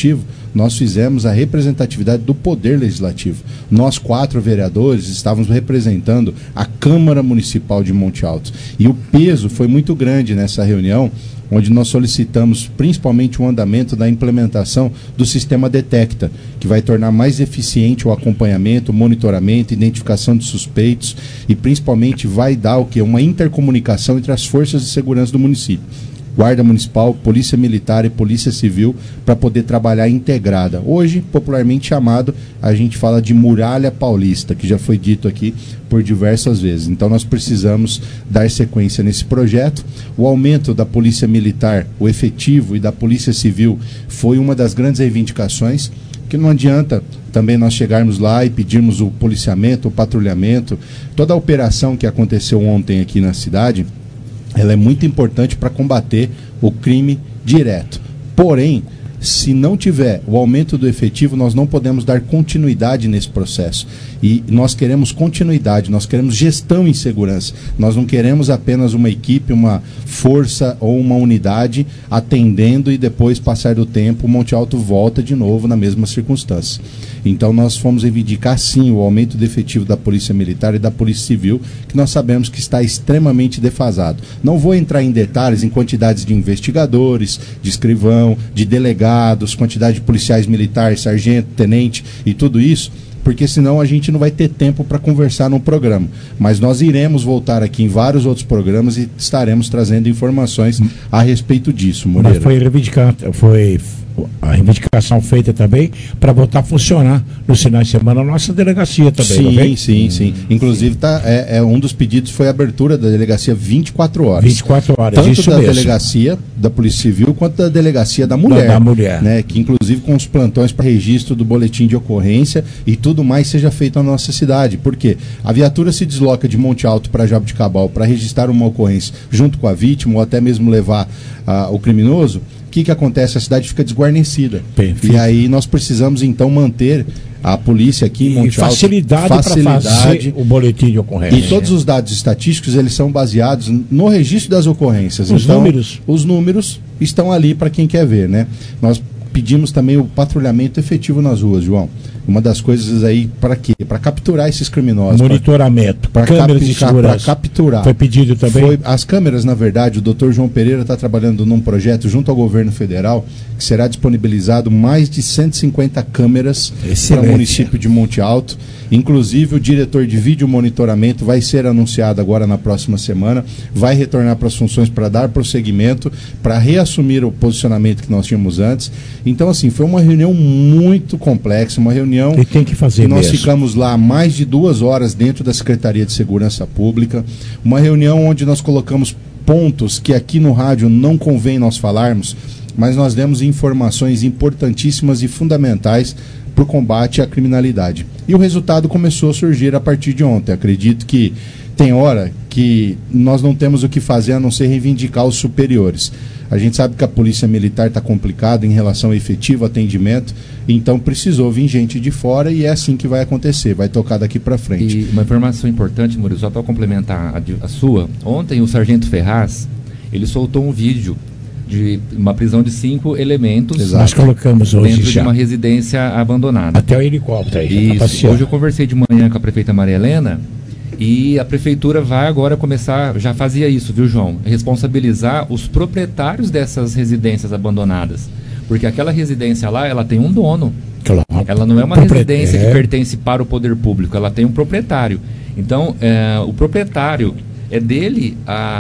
nós fizemos a representatividade do Poder Legislativo. Nós 4 vereadores estávamos representando a Câmara Municipal de Monte Alto. E o peso foi muito grande nessa reunião, onde nós solicitamos principalmente o andamento da implementação do sistema Detecta, que vai tornar mais eficiente o acompanhamento, o monitoramento, identificação de suspeitos e principalmente vai dar o quê? Uma intercomunicação entre as forças de segurança do município. Guarda Municipal, Polícia Militar e Polícia Civil, para poder trabalhar integrada. Hoje, popularmente chamado, a gente fala de Muralha Paulista, que já foi dito aqui por diversas vezes. Então nós precisamos dar sequência nesse projeto. O aumento da Polícia Militar, o efetivo e da Polícia Civil foi uma das grandes reivindicações, que não adianta também nós chegarmos lá e pedirmos o policiamento, o patrulhamento. Toda a operação que aconteceu ontem aqui na cidade, ela é muito importante para combater o crime direto. Porém, se não tiver o aumento do efetivo, nós não podemos dar continuidade nesse processo. E nós queremos continuidade, nós queremos gestão em segurança. Nós não queremos apenas uma equipe, uma força ou uma unidade atendendo e depois, passar do tempo, o Monte Alto volta de novo na mesma circunstância. Então nós fomos reivindicar sim o aumento do efetivo da Polícia Militar e da Polícia Civil, que nós sabemos que está extremamente defasado. Não vou entrar em detalhes em quantidades de investigadores, de escrivão, de delegados, quantidade de policiais militares, sargento, tenente e tudo isso, porque senão a gente não vai ter tempo para conversar no programa. Mas nós iremos voltar aqui em vários outros programas e estaremos trazendo informações a respeito disso, Moreira. Mas foi a reivindicação feita também para voltar a funcionar nos finais de semana a nossa delegacia também. Sim. Inclusive um dos pedidos foi a abertura da delegacia 24 horas. 24 horas, tanto isso da mesmo. Delegacia da Polícia Civil quanto da delegacia da mulher. Da mulher. Né, que inclusive com os plantões para registro do boletim de ocorrência e tudo mais seja feito na nossa cidade. Por quê? A viatura se desloca de Monte Alto para Jaboticabal para registrar uma ocorrência junto com a vítima ou até mesmo levar o criminoso. O que acontece? A cidade fica desguarnecida. Perfeito. E aí nós precisamos então manter a polícia aqui em Monte Alto. Facilidade para fazer o boletim de ocorrência. E todos os dados estatísticos, eles são baseados no registro das ocorrências. Os números estão ali para quem quer ver, né? Nós pedimos também o patrulhamento efetivo nas ruas, João. Uma das coisas aí, para quê? Para capturar esses criminosos. Monitoramento, câmeras de segurança. Para capturar. Foi pedido também? As câmeras, na verdade, o Dr. João Pereira está trabalhando num projeto junto ao governo federal, que será disponibilizado mais de 150 câmeras para o município de Monte Alto. Inclusive, o diretor de vídeo monitoramento vai ser anunciado agora na próxima semana, vai retornar para as funções para dar prosseguimento, para reassumir o posicionamento que nós tínhamos antes. Então, assim, foi uma reunião muito complexa, uma reunião que tem que fazer nós mesmo. Ficamos lá mais de 2 horas dentro da Secretaria de Segurança Pública, uma reunião onde nós colocamos pontos que aqui no rádio não convém nós falarmos, mas nós demos informações importantíssimas e fundamentais para o combate à criminalidade. E o resultado começou a surgir a partir de ontem. Acredito que tem hora que nós não temos o que fazer a não ser reivindicar os superiores. A gente sabe que a Polícia Militar está complicada em relação ao efetivo atendimento, então precisou vir gente de fora e é assim que vai acontecer, vai tocar daqui para frente. E uma informação importante, Murilo, só para complementar a sua. Ontem o Sargento Ferraz, ele soltou um vídeo de uma prisão de 5 elementos. Exato. Nós colocamos hoje dentro já de uma residência abandonada. Até o helicóptero aí. Isso. Hoje eu conversei de manhã com a prefeita Maria Helena e a prefeitura vai agora começar, já fazia isso, viu, João? Responsabilizar os proprietários dessas residências abandonadas. Porque aquela residência lá, ela tem um dono. Claro. Ela não é uma residência que pertence para o poder público, ela tem um proprietário. Então, o proprietário, é dele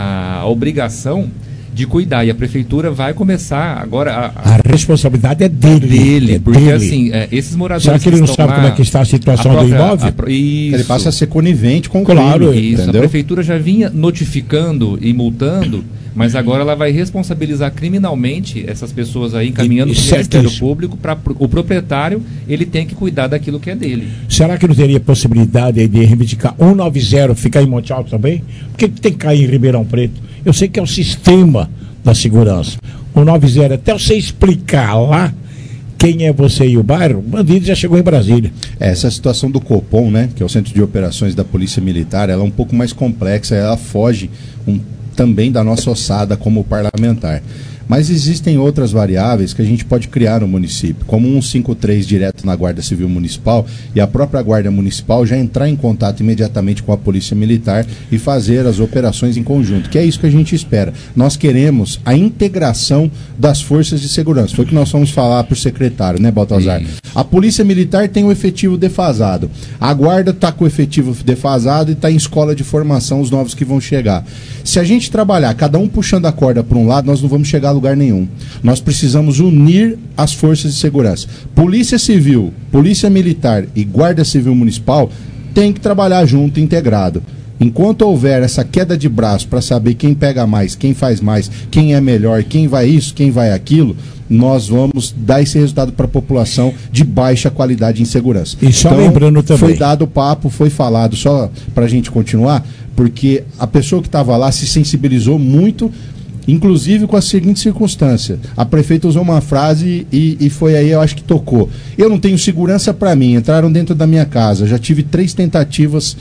a obrigação de cuidar, e a prefeitura vai começar agora a responsabilidade é dele. Porque dele. Assim, esses moradores. Será que ele não sabe como é que está a situação do imóvel? Ele passa a ser conivente com o crime. Isso, entendeu? A prefeitura já vinha notificando e multando, mas agora ela vai responsabilizar criminalmente essas pessoas aí, encaminhando para o Ministério Público, para o proprietário, ele tem que cuidar daquilo que é dele. Será que não teria possibilidade de reivindicar 190 ficar em Monte Alto também? Porque tem que cair em Ribeirão Preto. Eu sei que é o sistema da segurança. 190, até você explicar lá quem é você e o bairro, o bandido já chegou em Brasília. Essa situação do Copom, né, que é o Centro de Operações da Polícia Militar, ela é um pouco mais complexa, ela foge também da nossa ossada como parlamentar. Mas existem outras variáveis que a gente pode criar no município, como 153 direto na Guarda Civil Municipal e a própria Guarda Municipal já entrar em contato imediatamente com a Polícia Militar e fazer as operações em conjunto, que é isso que a gente espera. Nós queremos a integração das forças de segurança. Foi o que nós fomos falar para o secretário, né, Baltazar? A Polícia Militar tem o efetivo defasado. A Guarda está com o efetivo defasado e está em escola de formação os novos que vão chegar. Se a gente trabalhar, cada um puxando a corda para um lado, nós não vamos chegar a lugar nenhum. Nós precisamos unir as forças de segurança. Polícia Civil, Polícia Militar e Guarda Civil Municipal têm que trabalhar junto, integrado. Enquanto houver essa queda de braço para saber quem pega mais, quem faz mais, quem é melhor, quem vai isso, quem vai aquilo, nós vamos dar esse resultado para a população de baixa qualidade em segurança. E só então, lembrando também, foi dado o papo, foi falado, só para a gente continuar, porque a pessoa que estava lá se sensibilizou muito, inclusive com a seguinte circunstância. A prefeita usou uma frase e foi aí, eu acho que tocou. Eu não tenho segurança para mim, entraram dentro da minha casa, já tive 3 tentativas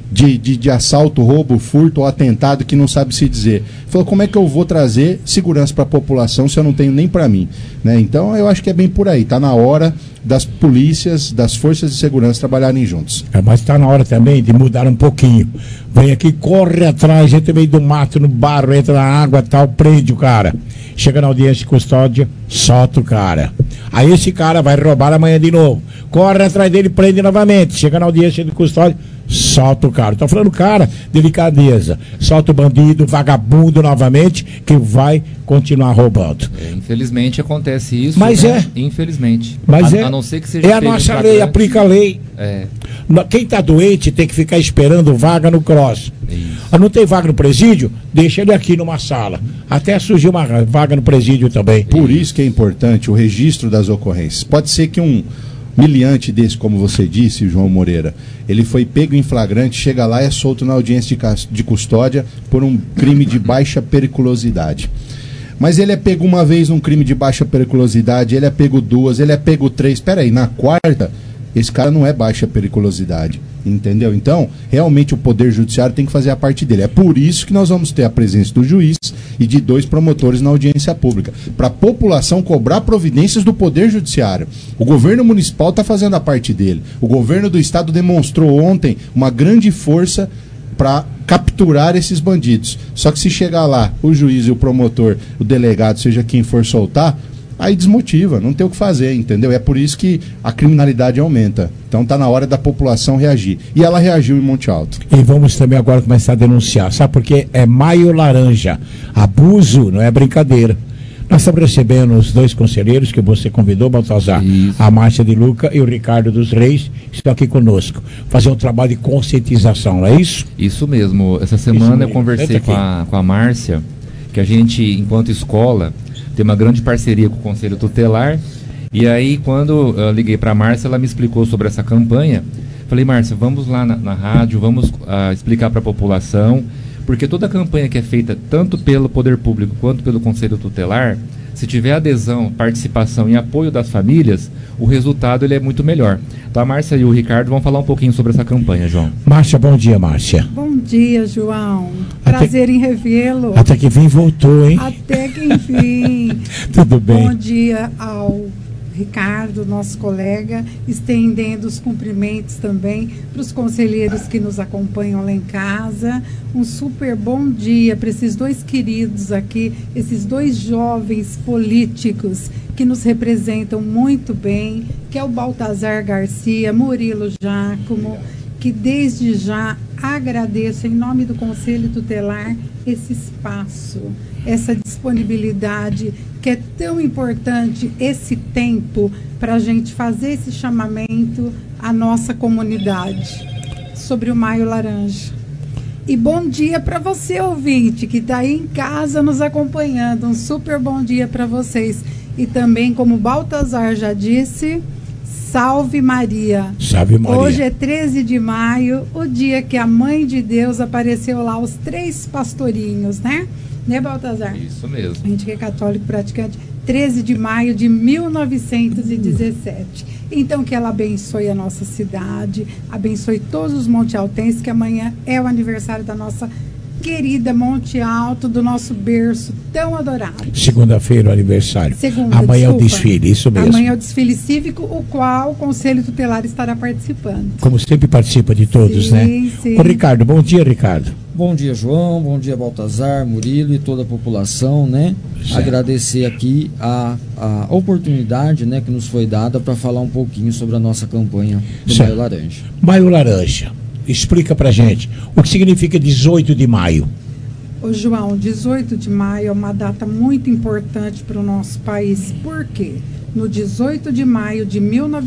de assalto, roubo, furto ou atentado que não sabe se dizer. Falou, como é que eu vou trazer segurança para a população se eu não tenho nem para mim? Né? Então eu acho que é bem por aí, está na hora das polícias, das forças de segurança trabalharem juntos. Mas está na hora também de mudar um pouquinho. Vem aqui, corre atrás, entra meio do mato, no barro, entra na água, tal, prende o cara. Chega na audiência de custódia, solta o cara. Aí esse cara vai roubar amanhã de novo. Corre atrás dele, prende novamente. Chega na audiência de custódia, solta o cara. Tô falando, cara, delicadeza. Solta o bandido, vagabundo novamente, que vai continuar roubando. Infelizmente acontece isso. Mas né? Infelizmente. Mas a não ser que seja é a nossa lei, aplica a lei. Quem está doente tem que ficar esperando vaga no cross. Não tem vaga no presídio? Deixa ele aqui numa sala. Até surgir uma vaga no presídio também. Por isso que é importante o registro das ocorrências. Pode ser que um miliante desse, como você disse, João Moreira, ele foi pego em flagrante, chega lá e é solto na audiência de custódia por um crime de baixa periculosidade. Mas ele é pego uma vez num crime de baixa periculosidade, ele é pego 2, ele é pego 3, peraí, na quarta, esse cara não é baixa periculosidade, entendeu? Então, realmente o Poder Judiciário tem que fazer a parte dele. É por isso que nós vamos ter a presença do juiz e de 2 promotores na audiência pública, para a população cobrar providências do Poder Judiciário. O governo municipal está fazendo a parte dele. O governo do estado demonstrou ontem uma grande força para capturar esses bandidos. Só que se chegar lá, o juiz e o promotor, o delegado, seja quem for soltar, aí desmotiva, não tem o que fazer, entendeu? É por isso que a criminalidade aumenta. Então está na hora da população reagir. E ela reagiu em Monte Alto. E vamos também agora começar a denunciar, sabe? Porque é maio laranja. Abuso não é brincadeira. Nós estamos recebendo os 2 conselheiros que você convidou, Baltazar, a Márcia de Luca e o Ricardo dos Reis, estão aqui conosco. Fazer um trabalho de conscientização, não é isso? Isso mesmo. Essa semana eu conversei com a Márcia, que a gente, enquanto escola, tem uma grande parceria com o Conselho Tutelar. E aí, quando eu liguei para a Márcia, ela me explicou sobre essa campanha. Falei, Márcia, vamos lá na rádio, vamos explicar para a população, porque toda campanha que é feita tanto pelo Poder Público quanto pelo Conselho Tutelar, se tiver adesão, participação e apoio das famílias, o resultado ele é muito melhor. Então a Márcia e o Ricardo vão falar um pouquinho sobre essa campanha, João. Márcia, bom dia, Márcia. Bom dia, João. Prazer em revê-lo. Até que enfim voltou, hein? Até que enfim. Tudo bem. Bom dia ao Ricardo, nosso colega, estendendo os cumprimentos também para os conselheiros que nos acompanham lá em casa. Um super bom dia para esses 2 queridos aqui, esses 2 jovens políticos que nos representam muito bem, que é o Baltazar Garcia, Murilo Giacomo, que desde já agradeço em nome do Conselho Tutelar esse espaço, essa disponibilidade que é tão importante, esse tempo para a gente fazer esse chamamento à nossa comunidade sobre o Maio Laranja. E bom dia para você, ouvinte, que está aí em casa nos acompanhando. Um super bom dia para vocês. E também, como Baltazar já disse, Salve Maria. Salve Maria. Hoje é 13 de maio, o dia que a Mãe de Deus apareceu lá, os 3 pastorinhos, né? Né, Baltazar? Isso mesmo. A gente que é católico praticante. 13 de maio de 1917. Então, que ela abençoe a nossa cidade, abençoe todos os montealtenses, que amanhã é o aniversário da nossa querida Monte Alto, do nosso berço tão adorado. Segunda-feira o aniversário. Amanhã é o desfile, isso mesmo. Amanhã é o desfile cívico, o qual o Conselho Tutelar estará participando. Como sempre participa de todos, sim, né? Sim. Ô, Ricardo, bom dia, Ricardo. Bom dia, João, bom dia, Baltazar, Murilo e toda a população, né? Certo. Agradecer aqui a oportunidade, né, que nos foi dada para falar um pouquinho sobre a nossa campanha do Maio Laranja. Maio Laranja, explica pra gente o que significa 18 de maio. Ô João, 18 de maio é uma data muito importante para o nosso país. Por quê? No 18 de maio de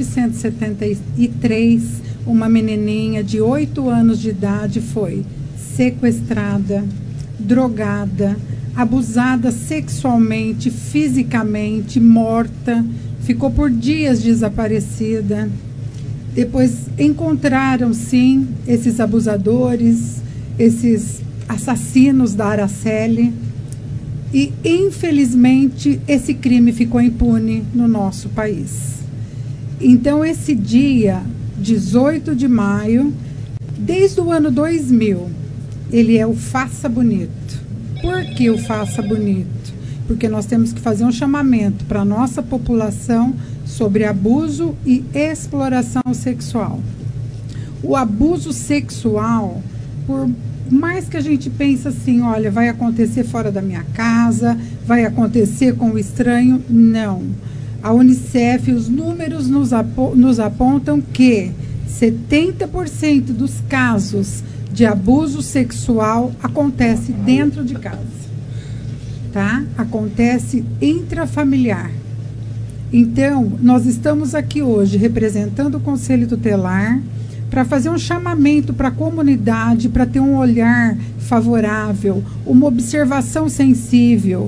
1973, uma menininha de 8 anos de idade foi sequestrada, drogada, abusada sexualmente, fisicamente, morta, ficou por dias desaparecida. Depois encontraram, sim, esses abusadores, esses assassinos da Araceli, e infelizmente esse crime ficou impune no nosso país. Então esse dia, 18 de maio, desde o ano 2000, ele é o Faça Bonito. Por que o Faça Bonito? Porque nós temos que fazer um chamamento para a nossa população sobre abuso e exploração sexual. O abuso sexual, por mais que a gente pense assim, olha, vai acontecer fora da minha casa, vai acontecer com o estranho, não. A Unicef, os números nos apontam que 70% dos casos de abuso sexual acontece dentro de casa, tá? Acontece intrafamiliar. Então, nós estamos aqui hoje representando o Conselho Tutelar para fazer um chamamento para a comunidade, para ter um olhar favorável, uma observação sensível,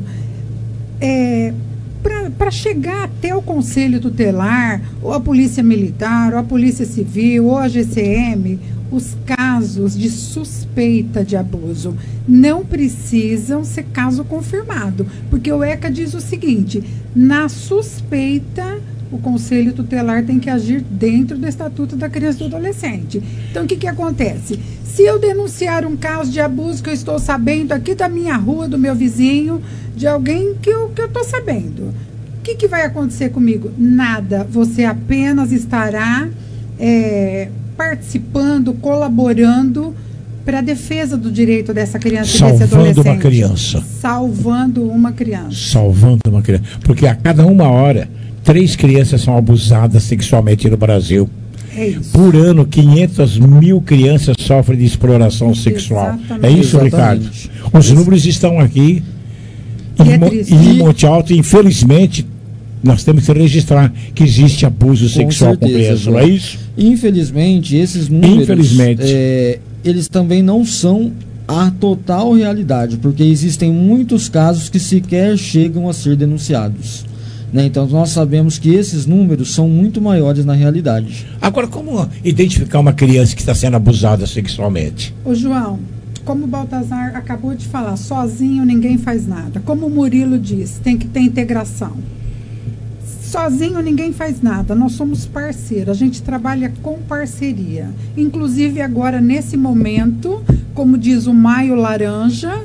para chegar até o Conselho Tutelar, ou a Polícia Militar, ou a Polícia Civil, ou a GCM, os casos de suspeita de abuso. Não precisam ser caso confirmado, porque o ECA diz o seguinte: na suspeita, o Conselho Tutelar tem que agir dentro do Estatuto da Criança e do Adolescente. Então, o que acontece? Se eu denunciar um caso de abuso que eu estou sabendo aqui da minha rua, do meu vizinho, de alguém que eu estou sabendo, o que vai acontecer comigo? Nada. Você apenas estará participando, colaborando para a defesa do direito dessa criança e desse adolescente. Salvando uma criança. Salvando uma criança. Salvando uma criança. Porque a cada uma hora, 3 crianças são abusadas sexualmente no Brasil. É isso. Por ano, 500 mil crianças sofrem de exploração sexual. Exatamente. É isso, Ricardo? Os números estão aqui. E em Monte Alto, infelizmente, nós temos que registrar que existe abuso sexual com criança, não é isso? Infelizmente, esses números, eles também não são a total realidade, porque existem muitos casos que sequer chegam a ser denunciados. Né? Então, nós sabemos que esses números são muito maiores na realidade. Agora, como identificar uma criança que está sendo abusada sexualmente? Ô, João, como o Baltazar acabou de falar, sozinho ninguém faz nada. Como o Murilo disse, tem que ter integração. Sozinho ninguém faz nada, nós somos parceiros, a gente trabalha com parceria. Inclusive agora, nesse momento, como diz o Maio Laranja,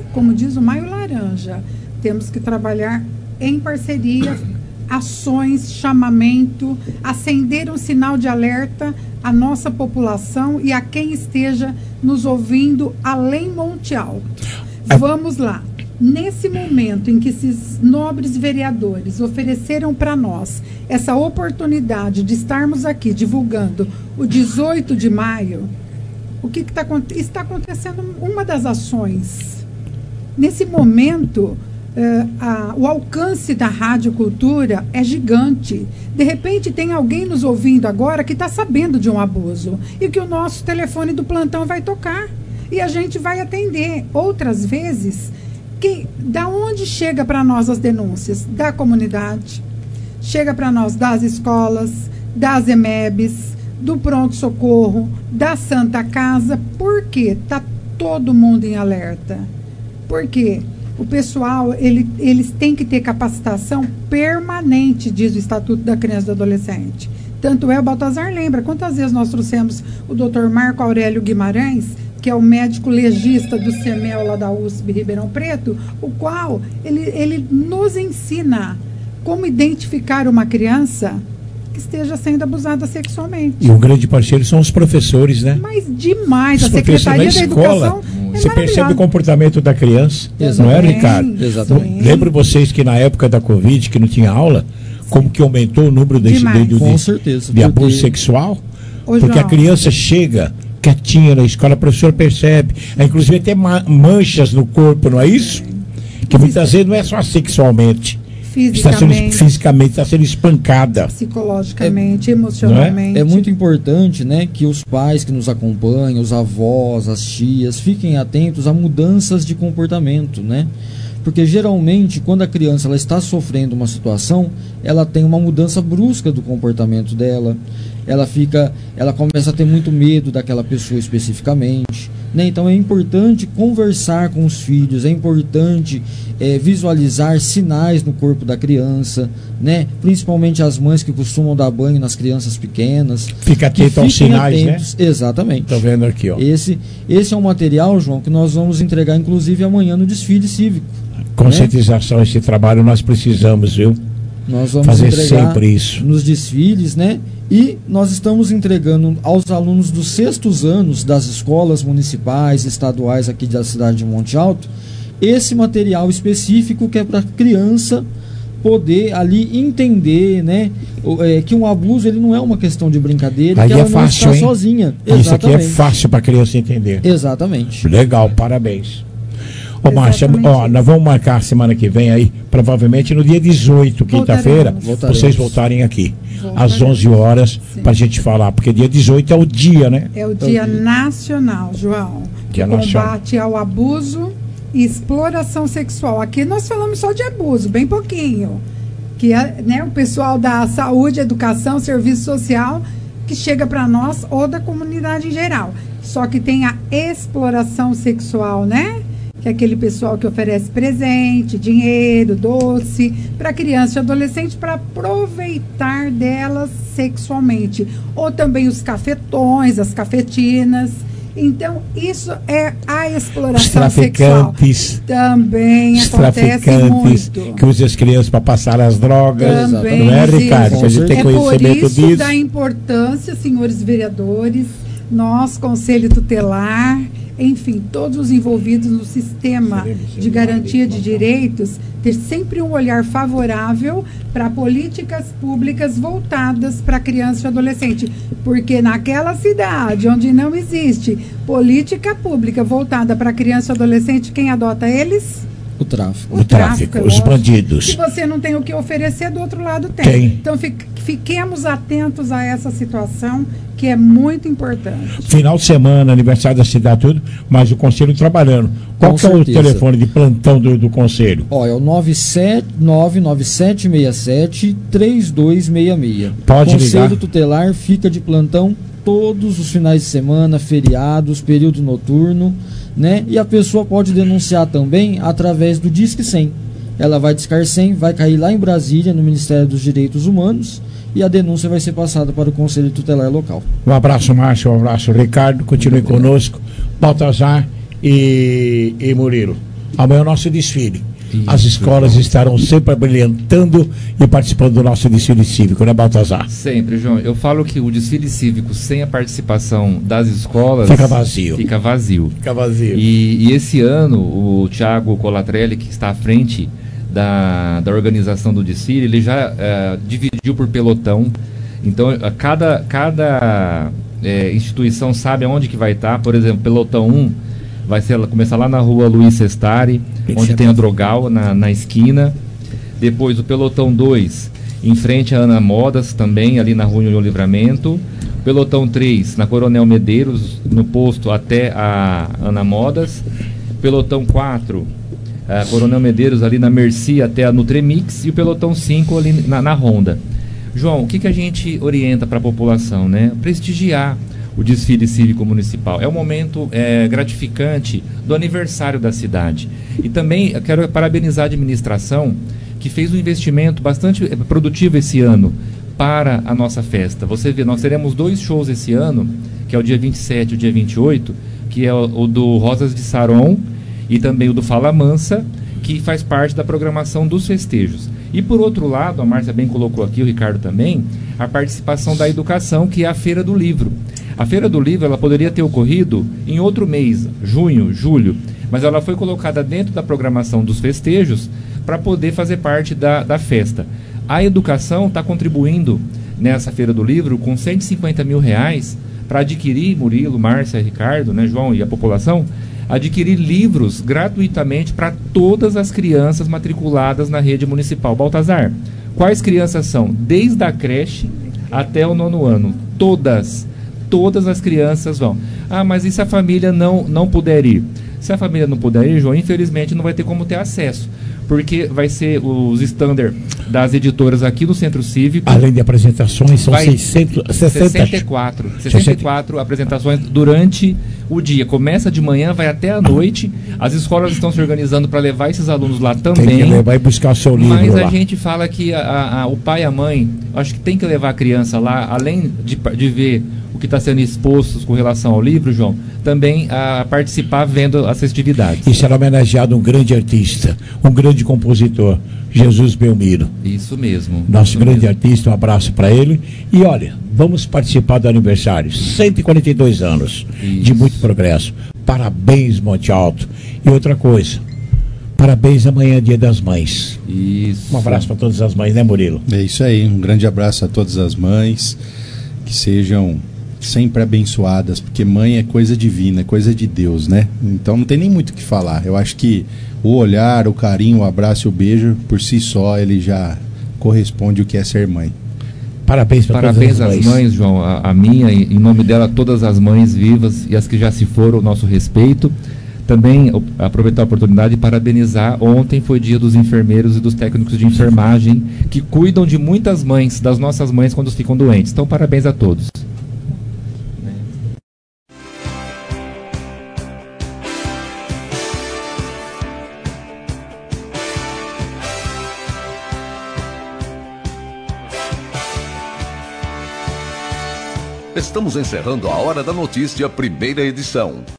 temos que trabalhar em parceria, ações, chamamento, acender um sinal de alerta à nossa população e a quem esteja nos ouvindo além Monte Alto. Vamos lá. Nesse momento em que esses nobres vereadores ofereceram para nós essa oportunidade de estarmos aqui divulgando o 18 de maio, o que está acontecendo? Uma das ações. Nesse momento, o alcance da Rádio Cultura é gigante. De repente, tem alguém nos ouvindo agora que está sabendo de um abuso e que o nosso telefone do plantão vai tocar e a gente vai atender. Outras vezes, da onde chega para nós as denúncias? Da comunidade, chega para nós das escolas, das EMEBs, do pronto-socorro, da Santa Casa. Por quê? Está todo mundo em alerta. Por quê? O pessoal, eles têm que ter capacitação permanente, diz o Estatuto da Criança e do Adolescente. Tanto o Baltazar lembra, quantas vezes nós trouxemos o Dr. Marco Aurélio Guimarães, que é o médico legista do CEMEL lá da USP Ribeirão Preto, o qual ele nos ensina como identificar uma criança que esteja sendo abusada sexualmente. E um grande parceiro são os professores, né? Mas demais, os a Secretaria da Educação você percebe o comportamento da criança, não é, Ricardo? Exatamente. Lembro vocês que na época da Covid, que não tinha aula, como que aumentou o número de abuso sexual? Porque a criança chega quietinha na escola, a professora percebe, inclusive tem manchas no corpo, não é isso? Que muitas vezes não é só sexualmente. Fisicamente está sendo espancada. Psicologicamente, emocionalmente. É muito importante, né, que os pais que nos acompanham, os avós, as tias, fiquem atentos a mudanças de comportamento, né? Porque geralmente, quando a criança ela está sofrendo uma situação, ela tem uma mudança brusca do comportamento dela. Ela começa a ter muito medo daquela pessoa especificamente, né? Então é importante conversar com os filhos, é importante visualizar sinais no corpo da criança, né? Principalmente as mães que costumam dar banho nas crianças pequenas. Fica atento aos sinais, atentos, né? Exatamente. Estou vendo aqui, ó. Esse é um material, João, que nós vamos entregar inclusive amanhã no desfile cívico. Conscientização, esse trabalho nós precisamos, viu? Nós vamos fazer entregar sempre isso nos desfiles, né? E nós estamos entregando aos alunos dos 6º anos das escolas municipais, estaduais aqui da cidade de Monte Alto, esse material específico que é para a criança poder ali entender, né? Que um abuso ele não é uma questão de brincadeira, aí que ela fácil, não está sozinha. Isso aqui é fácil para a criança entender. Exatamente. Legal, parabéns. Ô Márcia, nós vamos marcar a semana que vem aí, provavelmente no dia 18, quinta-feira, vocês voltarem aqui, às 11 horas, para a gente falar, porque dia 18 é o dia, né? É o dia nacional, João. Dia combate ao abuso e exploração sexual. Aqui nós falamos só de abuso, bem pouquinho. Que é, né, o pessoal da saúde, educação, serviço social, que chega para nós ou da comunidade em geral. Só que tem a exploração sexual, né? Que é aquele pessoal que oferece presente, dinheiro, doce, para criança e adolescente para aproveitar delas sexualmente. Ou também os cafetões, as cafetinas. Então, isso é a exploração sexual. Também acontece muito. Que usam as crianças para passar as drogas. Também, não é, Ricardo? Que a gente tem conhecimento disso. É por isso da importância, senhores vereadores, nós, Conselho Tutelar, enfim, todos os envolvidos no sistema de garantia de direitos, ter sempre um olhar favorável para políticas públicas voltadas para criança e adolescente. Porque naquela cidade onde não existe política pública voltada para criança e adolescente, quem adota eles? O tráfico. O tráfico, os bandidos. Se você não tem o que oferecer, do outro lado tem. Então fiquemos atentos a essa situação, que é muito importante. Final de semana, aniversário da cidade, tudo, mas o Conselho trabalhando. Qual que é o telefone de plantão do Conselho? Ó, é o 99767-3266. Pode ligar. Conselho Tutelar fica de plantão todos os finais de semana, feriados, período noturno, né? E a pessoa pode denunciar também através do Disque 100. Ela vai discar 100, vai cair lá em Brasília, no Ministério dos Direitos Humanos, e a denúncia vai ser passada para o Conselho Tutelar local. Um abraço, Márcio, um abraço, Ricardo, continue conosco, Baltazar e Murilo. Amanhã é o nosso desfile. As escolas estarão sempre brilhantando e participando do nosso desfile cívico, né, Baltazar? Sempre, João. Eu falo que o desfile cívico sem a participação das escolas fica vazio. Fica vazio. E esse ano, o Thiago Colatrelli, que está à frente da organização do desfile, ele já dividiu por pelotão. Então, cada instituição sabe aonde que vai estar. Por exemplo, pelotão 1 vai começar lá na rua Luiz Sestari, onde tem a Drogal, na esquina. Depois o pelotão 2, em frente à Ana Modas, também ali na rua do Livramento. Pelotão 3, na Coronel Medeiros, no posto até a Ana Modas. Pelotão 4, Coronel Medeiros ali na Merci até a Nutremix. E o pelotão 5 ali na Honda. João, o que a gente orienta para a população, né? Prestigiar o desfile cívico municipal. É um momento gratificante do aniversário da cidade. E também eu quero parabenizar a administração, que fez um investimento bastante produtivo esse ano para a nossa festa. Você vê, nós teremos 2 shows esse ano, que é o dia 27 e o dia 28, que é o do Rosas de Saron e também o do Fala Mansa, que faz parte da programação dos festejos. E por outro lado, a Márcia bem colocou aqui, o Ricardo também, a participação da educação, que é a Feira do Livro. A Feira do Livro, ela poderia ter ocorrido em outro mês, junho, julho, mas ela foi colocada dentro da programação dos festejos para poder fazer parte da festa. A educação está contribuindo nessa Feira do Livro com R$150 mil para adquirir, Murilo, Márcia, Ricardo, né, João e a população, adquirir livros gratuitamente para todas as crianças matriculadas na rede municipal. Baltazar, quais crianças são? Desde a creche até o 9º ano. Todas as crianças vão. Ah, mas e se a família não puder ir? Se a família não puder ir, João, infelizmente não vai ter como ter acesso, porque vai ser os standard das editoras aqui no Centro Cívico. Além de apresentações, são 64 apresentações durante o dia. Começa de manhã, vai até a noite. As escolas estão se organizando para levar esses alunos lá também. Tem que levar e buscar o seu livro. Mas lá. A gente fala que o pai e a mãe, acho que tem que levar a criança lá, além de ver o que está sendo exposto com relação ao livro, João, também a participar vendo as festividades. E será homenageado um grande artista, um grande compositor, Jesus Belmiro. Isso mesmo. Nosso grande artista, um abraço para ele. E olha, vamos participar do aniversário, 142 anos de muito progresso. Parabéns, Monte Alto. E outra coisa, parabéns, amanhã é Dia das Mães. Isso. Um abraço para todas as mães, né, Murilo? É isso aí, um grande abraço a todas as mães, que sejam sempre abençoadas, porque mãe é coisa divina, é coisa de Deus, né? Então não tem nem muito o que falar. Eu acho que o olhar, o carinho, o abraço e o beijo, por si só, ele já corresponde o que é ser mãe. Parabéns para todas as mães, João. A minha, em nome dela, todas as mães vivas e as que já se foram, o nosso respeito. Também aproveitar a oportunidade de parabenizar. Ontem foi dia dos enfermeiros e dos técnicos de enfermagem que cuidam de muitas mães, das nossas mães quando ficam doentes. Então, parabéns a todos. Estamos encerrando a Hora da Notícia, primeira edição.